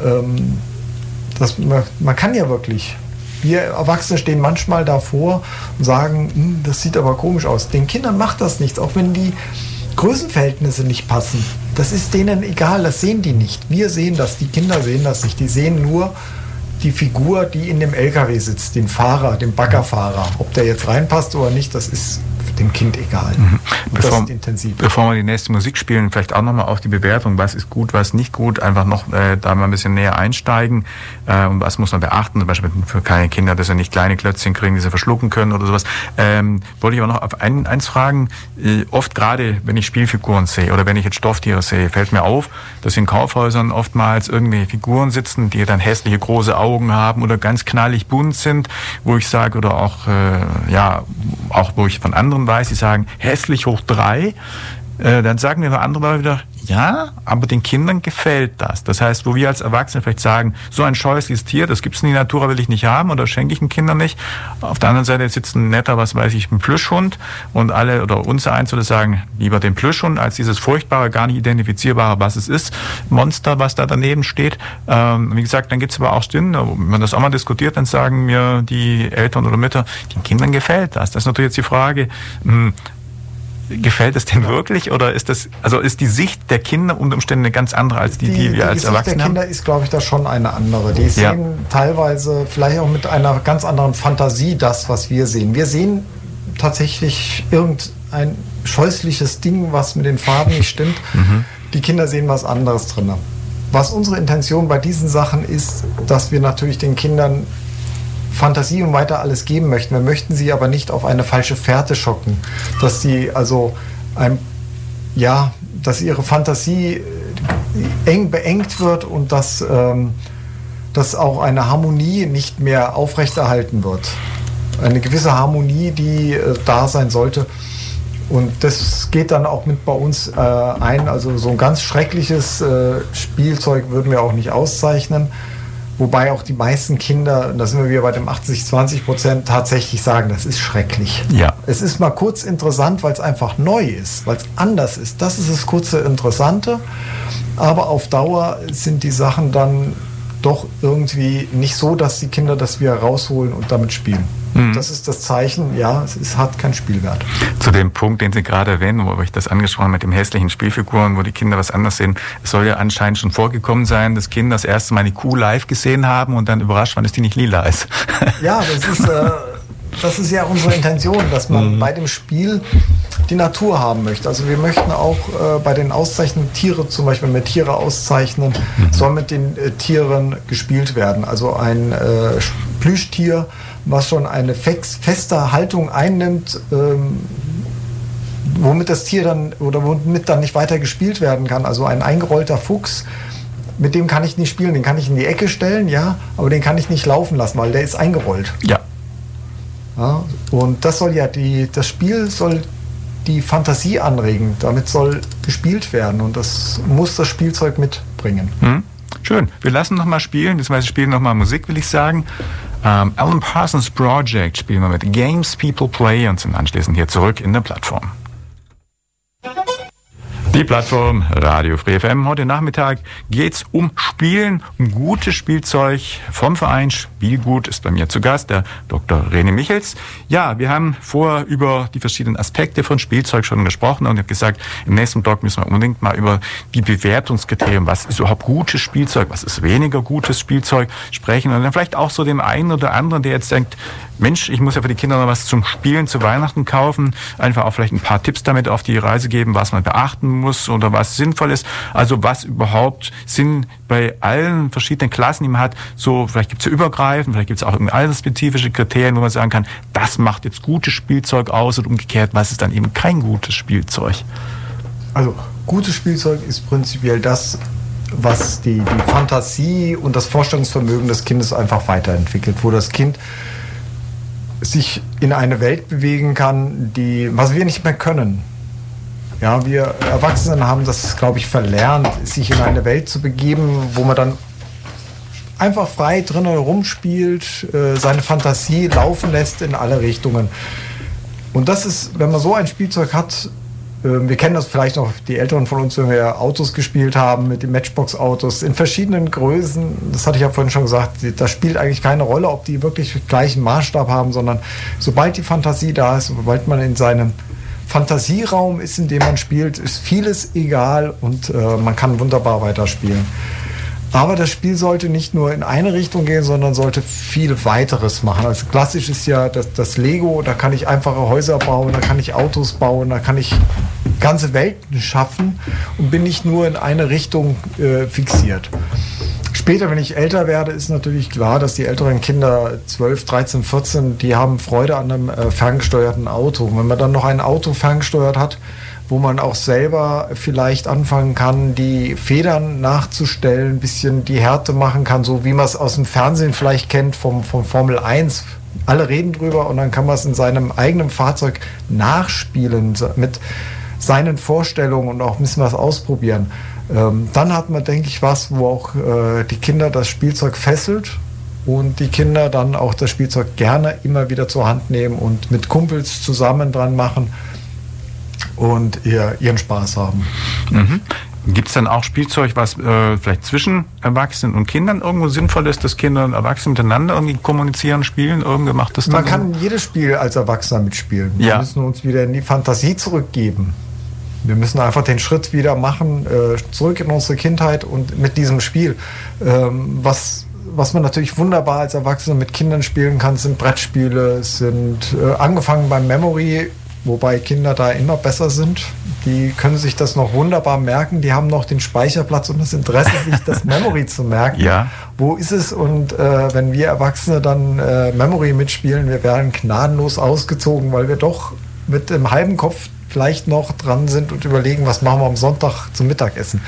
Man kann ja wirklich. Wir Erwachsene stehen manchmal davor und sagen, das sieht aber komisch aus. Den Kindern macht das nichts, auch wenn die Größenverhältnisse nicht passen. Das ist denen egal, das sehen die nicht. Wir sehen das, die Kinder sehen das nicht. Die sehen nur die Figur, die in dem LKW sitzt, den Fahrer, den Baggerfahrer. Ob der jetzt reinpasst oder nicht, das ist dem Kind egal. Das ist intensiv. Bevor wir die nächste Musik spielen, vielleicht auch nochmal auf die Bewertung, was ist gut, was nicht gut, einfach noch da mal ein bisschen näher einsteigen und was muss man beachten, zum Beispiel für kleine Kinder, dass sie nicht kleine Klötzchen kriegen, die sie verschlucken können oder sowas. Wollte ich aber noch auf eins fragen, oft gerade, wenn ich Spielfiguren sehe oder wenn ich jetzt Stofftiere sehe, fällt mir auf, dass in Kaufhäusern oftmals irgendwelche Figuren sitzen, die dann hässliche große Augen haben oder ganz knallig bunt sind, wo ich sage, oder auch, auch wo ich von anderen weiß, die sagen, hässlich hoch 3, dann sagen mir andere Leute wieder, ja, aber den Kindern gefällt das. Das heißt, wo wir als Erwachsene vielleicht sagen, so ein scheußliches Tier, das gibt's in der Natur, will ich nicht haben oder schenke ich den Kindern nicht. Auf der anderen Seite sitzt ein netter, was weiß ich, ein Plüschhund und alle oder unser eins würde sagen, lieber den Plüschhund als dieses furchtbare, gar nicht identifizierbare, was es ist, Monster, was da daneben steht. Wie gesagt, dann gibt's aber auch Stimmen, wenn man das auch mal diskutiert, dann sagen mir die Eltern oder Mütter, den Kindern gefällt das. Das ist natürlich jetzt die Frage, gefällt es denn wirklich oder ist das, also ist die Sicht der Kinder unter Umständen eine ganz andere als die wir als Erwachsene haben? Die Sicht der Kinder ist, glaube ich, da schon eine andere. Die sehen teilweise vielleicht auch mit einer ganz anderen Fantasie das, was wir sehen. Wir sehen tatsächlich irgendein scheußliches Ding, was mit den Farben nicht stimmt. Die Kinder sehen was anderes drin. Was unsere Intention bei diesen Sachen ist, dass wir natürlich den Kindern Fantasie und weiter alles geben möchten. Wir möchten sie aber nicht auf eine falsche Fährte schocken, dass sie also dass ihre Fantasie beengt wird und dass auch eine Harmonie nicht mehr aufrechterhalten wird. Eine gewisse Harmonie, die da sein sollte. Und das geht dann auch mit bei uns ein. Also so ein ganz schreckliches Spielzeug würden wir auch nicht auszeichnen. Wobei auch die meisten Kinder, da sind wir wieder bei dem 80-20%, tatsächlich sagen, das ist schrecklich. Ja. Es ist mal kurz interessant, weil es einfach neu ist, weil es anders ist. Das ist das kurze Interessante. Aber auf Dauer sind die Sachen dann doch irgendwie nicht so, dass die Kinder das wieder rausholen und damit spielen. Das ist das Zeichen, es hat keinen Spielwert. Zu dem Punkt, den Sie gerade erwähnen, wo ich das angesprochen habe mit den hässlichen Spielfiguren, wo die Kinder was anderes sehen, es soll ja anscheinend schon vorgekommen sein, dass Kinder das erste Mal eine Kuh live gesehen haben und dann überrascht waren, dass die nicht lila ist. Ja, das ist ja unsere Intention, dass man bei dem Spiel die Natur haben möchte. Also wir möchten auch bei den Auszeichnungen Tiere, zum Beispiel, wenn wir Tiere auszeichnen, soll mit den Tieren gespielt werden. Also ein Plüschtier, was schon eine feste Haltung einnimmt, womit das Tier dann oder womit dann nicht weiter gespielt werden kann. Also ein eingerollter Fuchs, mit dem kann ich nicht spielen, den kann ich in die Ecke stellen, aber den kann ich nicht laufen lassen, weil der ist eingerollt. Ja. Und das soll das Spiel soll die Fantasie anregen, damit soll gespielt werden und das muss das Spielzeug mitbringen. Schön. Wir lassen noch mal spielen, beziehungsweise spielen noch mal Musik, will ich sagen. Alan Parsons Project spielen wir mit Games People Play und sind anschließend hier zurück in der Plattform. Die Plattform Radio Free FM. Heute Nachmittag geht's um Spielen, um gutes Spielzeug vom Verein Spielgut. Ist bei mir zu Gast der Dr. René Michels. Ja, wir haben vorher über die verschiedenen Aspekte von Spielzeug schon gesprochen und ich habe gesagt, im nächsten Blog müssen wir unbedingt mal über die Bewertungskriterien, was ist überhaupt gutes Spielzeug, was ist weniger gutes Spielzeug, sprechen und dann vielleicht auch so dem einen oder anderen, der jetzt denkt, Mensch, ich muss ja für die Kinder noch was zum Spielen zu Weihnachten kaufen. Einfach auch vielleicht ein paar Tipps damit auf die Reise geben, was man beachten muss oder was sinnvoll ist. Also was überhaupt Sinn bei allen verschiedenen Klassen, die man hat. So, vielleicht gibt es ja übergreifend, vielleicht gibt es auch irgendwie altersspezifische Kriterien, wo man sagen kann, das macht jetzt gutes Spielzeug aus und umgekehrt, was ist dann eben kein gutes Spielzeug. Also gutes Spielzeug ist prinzipiell das, was die Fantasie und das Vorstellungsvermögen des Kindes einfach weiterentwickelt, wo das Kind sich in eine Welt bewegen kann, was wir nicht mehr können. Ja, wir Erwachsenen haben das, glaube ich, verlernt, sich in eine Welt zu begeben, wo man dann einfach frei drinnen rumspielt, seine Fantasie laufen lässt in alle Richtungen. Und das ist, wenn man so ein Spielzeug hat, wir kennen das vielleicht noch, die Älteren von uns, wenn wir Autos gespielt haben, mit den Matchbox-Autos in verschiedenen Größen, das hatte ich ja vorhin schon gesagt, das spielt eigentlich keine Rolle, ob die wirklich gleichen Maßstab haben, sondern sobald die Fantasie da ist, sobald man in seinem Fantasieraum ist, in dem man spielt, ist vieles egal und man kann wunderbar weiterspielen. Aber das Spiel sollte nicht nur in eine Richtung gehen, sondern sollte viel weiteres machen. Also klassisch ist ja das Lego, da kann ich einfache Häuser bauen, da kann ich Autos bauen, da kann ich ganze Welten schaffen und bin nicht nur in eine Richtung fixiert. Später, wenn ich älter werde, ist natürlich klar, dass die älteren Kinder 12, 13, 14, die haben Freude an einem ferngesteuerten Auto. Und wenn man dann noch ein Auto ferngesteuert hat, wo man auch selber vielleicht anfangen kann, die Federn nachzustellen, ein bisschen die Härte machen kann, so wie man es aus dem Fernsehen vielleicht kennt vom Formel 1. Alle reden drüber und dann kann man es in seinem eigenen Fahrzeug nachspielen mit seinen Vorstellungen und auch ein bisschen was ausprobieren. Dann hat man, denke ich, was, wo auch die Kinder das Spielzeug fesselt und die Kinder dann auch das Spielzeug gerne immer wieder zur Hand nehmen und mit Kumpels zusammen dran machen und ihren Spaß haben. Mhm. Gibt es dann auch Spielzeug, was vielleicht zwischen Erwachsenen und Kindern irgendwo sinnvoll ist, dass Kinder und Erwachsene miteinander irgendwie kommunizieren, spielen? Irgendwie macht das dann Man kann jedes Spiel als Erwachsener mitspielen. Ja. Wir müssen uns wieder in die Fantasie zurückgeben. Wir müssen einfach den Schritt wieder machen, zurück in unsere Kindheit und mit diesem Spiel. Was man natürlich wunderbar als Erwachsener mit Kindern spielen kann, sind Brettspiele, sind angefangen beim Memory, wobei Kinder da immer besser sind. Die können sich das noch wunderbar merken. Die haben noch den Speicherplatz und das Interesse, sich das Memory zu merken. Ja. Wo ist es? Und wenn wir Erwachsene dann Memory mitspielen, wir werden gnadenlos ausgezogen, weil wir doch mit dem halben Kopf vielleicht noch dran sind und überlegen, was machen wir am Sonntag zum Mittagessen.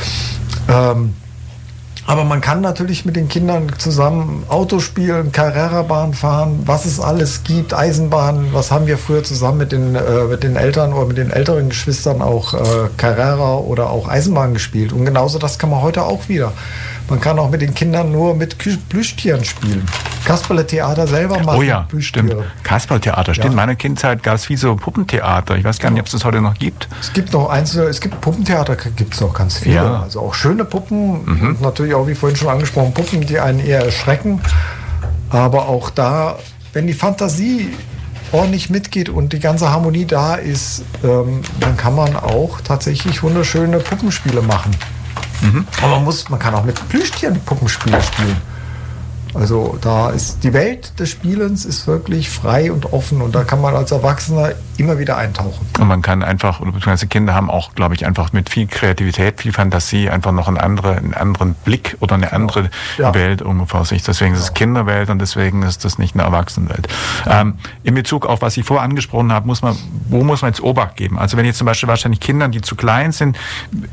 Aber man kann natürlich mit den Kindern zusammen Auto spielen, Carrera-Bahn fahren, was es alles gibt, Eisenbahn, was haben wir früher zusammen mit den Eltern oder mit den älteren Geschwistern auch Carrera oder auch Eisenbahn gespielt. Und genauso das kann man heute auch wieder. Man kann auch mit den Kindern nur mit Plüschtieren spielen. Kasperle-Theater selber machen. Oh ja, stimmt. Kasperle-Theater, stimmt. Ja. In meiner Kindheit gab es viel so Puppentheater. Ich weiß gar nicht, ob es das heute noch gibt. Es gibt noch Puppentheater, gibt es noch ganz viele. Ja. Also auch schöne Puppen und natürlich auch, wie vorhin schon angesprochen, Puppen, die einen eher erschrecken. Aber auch da, wenn die Fantasie ordentlich mitgeht und die ganze Harmonie da ist, dann kann man auch tatsächlich wunderschöne Puppenspiele machen. Aber man kann auch mit Plüschtieren Puppenspiele spielen. Also da ist die Welt des Spielens ist wirklich frei und offen und da kann man als Erwachsener immer wieder eintauchen. Und man kann einfach, beziehungsweise Kinder haben auch, glaube ich, einfach mit viel Kreativität, viel Fantasie einfach noch einen anderen Blick oder eine andere Welt irgendwo vor sich. Deswegen ist es Kinderwelt und deswegen ist das nicht eine Erwachsenenwelt. In Bezug auf, was ich vorher angesprochen habe, wo muss man jetzt Obacht geben? Also wenn jetzt zum Beispiel wahrscheinlich Kinder, die zu klein sind,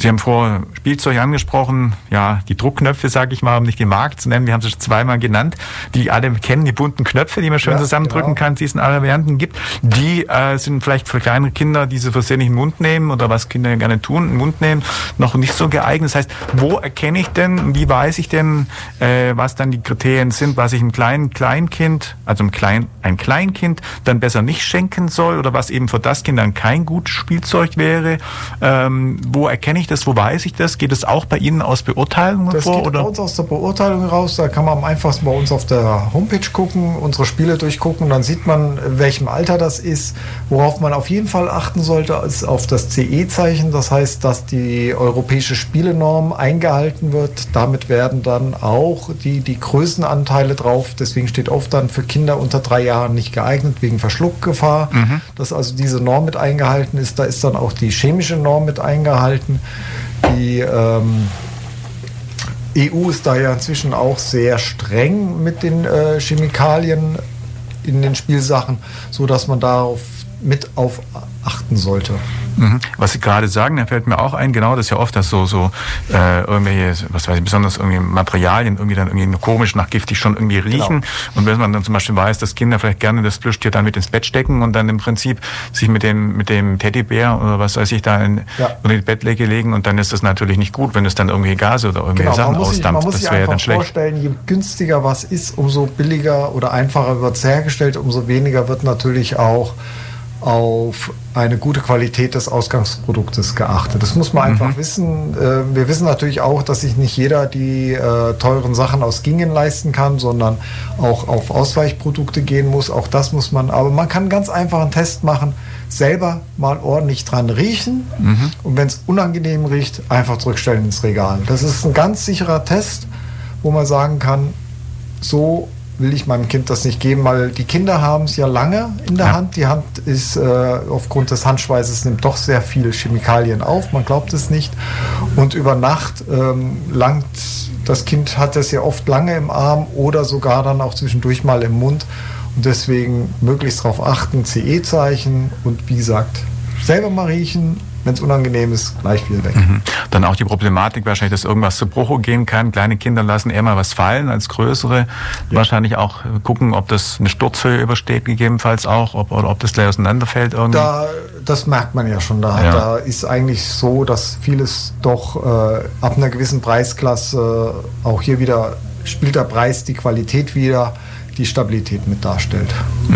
Sie haben vorher Spielzeug angesprochen, ja, die Druckknöpfe, sage ich mal, um nicht die Marke zu nennen, wir haben sie schon zweimal genannt, die alle kennen, die bunten Knöpfe, die man schön zusammendrücken kann, die es in aller Varianten gibt. Die sind vielleicht für kleinere Kinder, die sie versehentlich in den Mund nehmen oder was Kinder gerne tun, in den Mund nehmen, noch nicht so geeignet. Das heißt, wo erkenne ich denn, wie weiß ich denn, was dann die Kriterien sind, was ich einem Kleinkind, also ein Kleinkind dann besser nicht schenken soll oder was eben für das Kind dann kein gutes Spielzeug wäre? Wo erkenne ich das? Wo weiß ich das? Geht es auch bei Ihnen aus Beurteilungen das vor? Das geht oder? Bei uns aus der Beurteilung raus. Da kann man am einfachsten bei uns auf der Homepage gucken, unsere Spiele durchgucken. Dann sieht man, in welchem Alter das ist. Worauf man auf jeden Fall achten sollte, ist auf das CE-Zeichen. Das heißt, dass die europäische Spielenorm eingehalten wird. Damit werden dann auch die Größenanteile drauf. Deswegen steht oft dann für Kinder unter 3 Jahren nicht geeignet, wegen Verschluckgefahr. Dass also diese Norm mit eingehalten ist. Da ist dann auch die chemische Norm mit eingehalten. Die EU ist da ja inzwischen auch sehr streng mit den Chemikalien in den Spielsachen, sodass man darauf mit achten sollte. Was Sie gerade sagen, da fällt mir auch ein, genau, das ist ja oft, dass so irgendwelche, was weiß ich, besonders irgendwie Materialien irgendwie dann irgendwie komisch nach giftig schon irgendwie riechen. Genau. Und wenn man dann zum Beispiel weiß, dass Kinder vielleicht gerne das Plüschtier dann mit ins Bett stecken und dann im Prinzip sich mit dem Teddybär oder was weiß ich da unter die Bettdecke legen und dann ist das natürlich nicht gut, wenn es dann irgendwie Gase oder irgendwelche Sachen ausdampft. Man muss sich einfach vorstellen, je günstiger was ist, umso billiger oder einfacher wird es hergestellt, umso weniger wird natürlich auch auf eine gute Qualität des Ausgangsproduktes geachtet. Das muss man einfach wissen. Wir wissen natürlich auch, dass sich nicht jeder die teuren Sachen aus Gingen leisten kann, sondern auch auf Ausweichprodukte gehen muss. Auch das muss man. Aber man kann ganz einfach einen Test machen, selber mal ordentlich dran riechen und wenn es unangenehm riecht, einfach zurückstellen ins Regal. Das ist ein ganz sicherer Test, wo man sagen kann, so will ich meinem Kind das nicht geben, weil die Kinder haben es ja lange in der Hand. Die Hand ist aufgrund des Handschweißes nimmt doch sehr viel Chemikalien auf, man glaubt es nicht. Und über Nacht langt das Kind, hat es ja oft lange im Arm oder sogar dann auch zwischendurch mal im Mund. Und deswegen möglichst darauf achten, CE-Zeichen und wie gesagt, selber mal riechen. Wenn es unangenehm ist, gleich wieder weg. Dann auch die Problematik wahrscheinlich, dass irgendwas zu Bruch gehen kann. Kleine Kinder lassen eher mal was fallen als größere. Wahrscheinlich auch gucken, ob das eine Sturzhöhe übersteht, gegebenenfalls auch, ob das gleich auseinanderfällt irgendwie. Das merkt man ja schon. Da ist eigentlich so, dass vieles doch ab einer gewissen Preisklasse, auch hier wieder spielt der Preis die Qualität wieder, die Stabilität mit darstellt.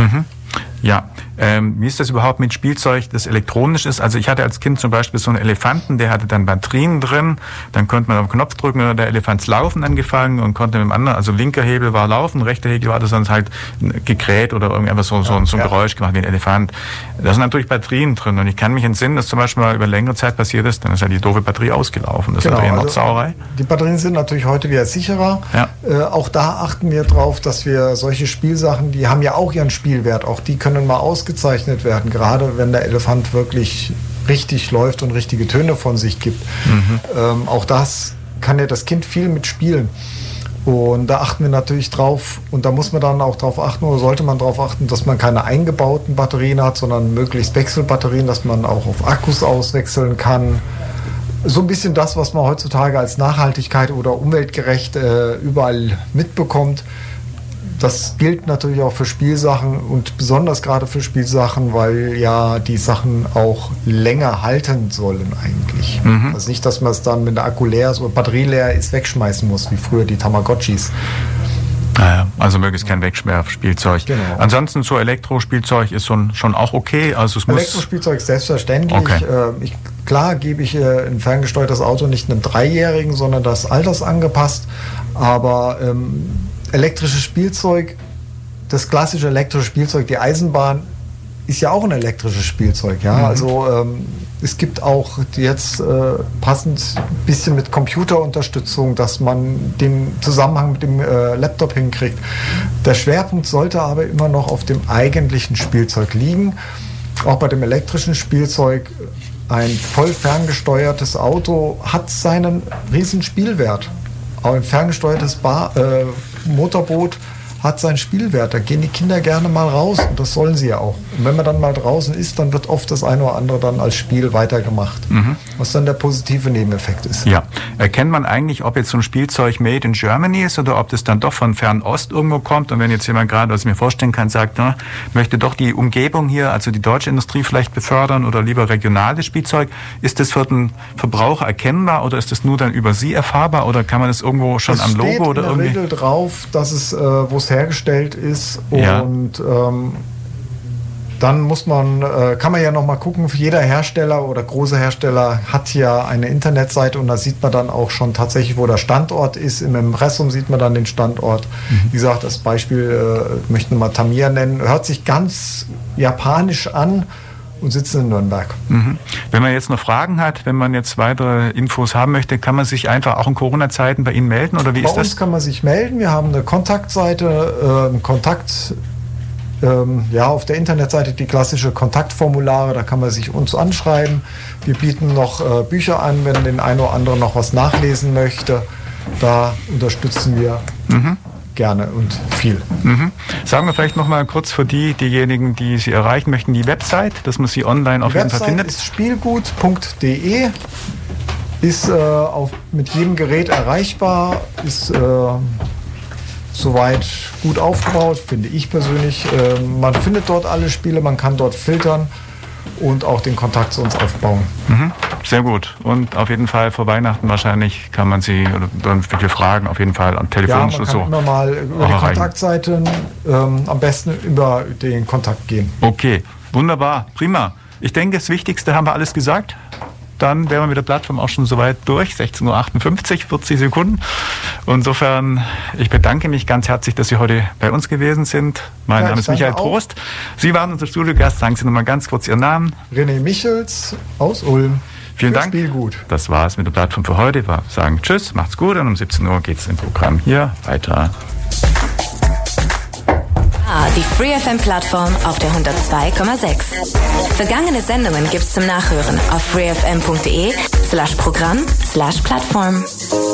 Ja, wie ist das überhaupt mit Spielzeug, das elektronisch ist? Also ich hatte als Kind zum Beispiel so einen Elefanten, der hatte dann Batterien drin, dann konnte man auf den Knopf drücken und der Elefant Laufen angefangen und konnte mit dem anderen, also linker Hebel war Laufen, rechter Hebel war das dann halt gekräht oder irgendwie einfach so ein Geräusch gemacht wie ein Elefant. Da sind natürlich Batterien drin und ich kann mich entsinnen, dass zum Beispiel mal über längere Zeit passiert ist, dann ist ja die doofe Batterie ausgelaufen. Das ist natürlich eine Sauerei. Die Batterien sind natürlich heute wieder sicherer. Auch da achten wir drauf, dass wir solche Spielsachen, die haben ja auch ihren Spielwert, auch die können mal ausgezeichnet werden, gerade wenn der Elefant wirklich richtig läuft und richtige Töne von sich gibt. Auch das kann ja das Kind viel mitspielen. Und da achten wir natürlich drauf und da muss man dann auch drauf achten oder sollte man drauf achten, dass man keine eingebauten Batterien hat, sondern möglichst Wechselbatterien, dass man auch auf Akkus auswechseln kann. So ein bisschen das, was man heutzutage als Nachhaltigkeit oder umweltgerecht überall mitbekommt. Das gilt natürlich auch für Spielsachen und besonders gerade für Spielsachen, weil ja die Sachen auch länger halten sollen eigentlich. Also nicht, dass man es dann, wenn der Akku leer ist oder Batterie leer ist, wegschmeißen muss, wie früher die Tamagotchis. Also möglichst kein Wegschmerfspielzeug. Genau. Ansonsten so Elektrospielzeug ist schon auch okay. Also es muss Elektrospielzeug ist selbstverständlich. Okay. Klar gebe ich ein ferngesteuertes Auto nicht einem 3-Jährigen, sondern das altersangepasst. Aber elektrisches Spielzeug, das klassische elektrische Spielzeug, die Eisenbahn, ist ja auch ein elektrisches Spielzeug. Ja? Also es gibt auch jetzt passend ein bisschen mit Computerunterstützung, dass man den Zusammenhang mit dem Laptop hinkriegt. Der Schwerpunkt sollte aber immer noch auf dem eigentlichen Spielzeug liegen. Auch bei dem elektrischen Spielzeug, ein voll ferngesteuertes Auto hat seinen riesen Spielwert. Auch ein ferngesteuertes Motorboot hat seinen Spielwert. Da gehen die Kinder gerne mal raus und das sollen sie ja auch. Und wenn man dann mal draußen ist, dann wird oft das eine oder andere dann als Spiel weitergemacht, was dann der positive Nebeneffekt ist. Ja. Erkennt man eigentlich, ob jetzt so ein Spielzeug made in Germany ist oder ob das dann doch von Fernost irgendwo kommt? Und wenn jetzt jemand gerade, was ich mir vorstellen kann, sagt, na, möchte doch die Umgebung hier, also die deutsche Industrie vielleicht befördern oder lieber regionales Spielzeug, ist das für den Verbraucher erkennbar oder ist das nur dann über Sie erfahrbar oder kann man das irgendwo schon am Logo oder irgendwie? Es steht in der Regel drauf, dass es, wo es hergestellt ist und dann muss man, kann man ja noch mal gucken, jeder Hersteller oder große Hersteller hat ja eine Internetseite und da sieht man dann auch schon tatsächlich, wo der Standort ist. Im Impressum sieht man dann den Standort. Wie gesagt, das Beispiel möchte ich mal Tamiya nennen, hört sich ganz japanisch an und sitzt in Nürnberg. Wenn man jetzt noch Fragen hat, wenn man jetzt weitere Infos haben möchte, kann man sich einfach auch in Corona-Zeiten bei Ihnen melden oder wie ist das? Bei uns kann man sich melden. Wir haben eine Kontaktseite, auf der Internetseite die klassische Kontaktformulare, da kann man sich uns anschreiben. Wir bieten noch Bücher an, wenn den einen oder anderen noch was nachlesen möchte. Da unterstützen wir gerne und viel. Sagen wir vielleicht noch mal kurz für diejenigen, die Sie erreichen möchten, die Website, dass man Sie online auf jeden Fall findet. Die Website ist spielgut.de, ist mit jedem Gerät erreichbar, ist soweit gut aufgebaut, finde ich persönlich. Man findet dort alle Spiele, man kann dort filtern und auch den Kontakt zu uns aufbauen. Sehr gut. Und auf jeden Fall vor Weihnachten wahrscheinlich kann man Sie oder dann viele Fragen auf jeden Fall an telefonisch oder so. Ja, man kann immer mal über die Kontaktseite am besten über den Kontakt gehen. Okay, wunderbar, prima. Ich denke, das Wichtigste haben wir alles gesagt. Dann wären wir mit der Plattform auch schon soweit durch. 16:58 Uhr, 40 Sekunden. Insofern, ich bedanke mich ganz herzlich, dass Sie heute bei uns gewesen sind. Mein Name ist Michael Prost. Sie waren unser Studiogast. Sagen Sie nochmal ganz kurz Ihren Namen. René Michels aus Ulm. Vielen Dank. Spielgut. Das war es mit der Plattform für heute. Wir sagen Tschüss, macht's gut und um 17 Uhr geht es im Programm hier weiter. Die FreeFM-Plattform auf der 102,6. Vergangene Sendungen gibt's zum Nachhören auf freefm.de/Programm/Plattform.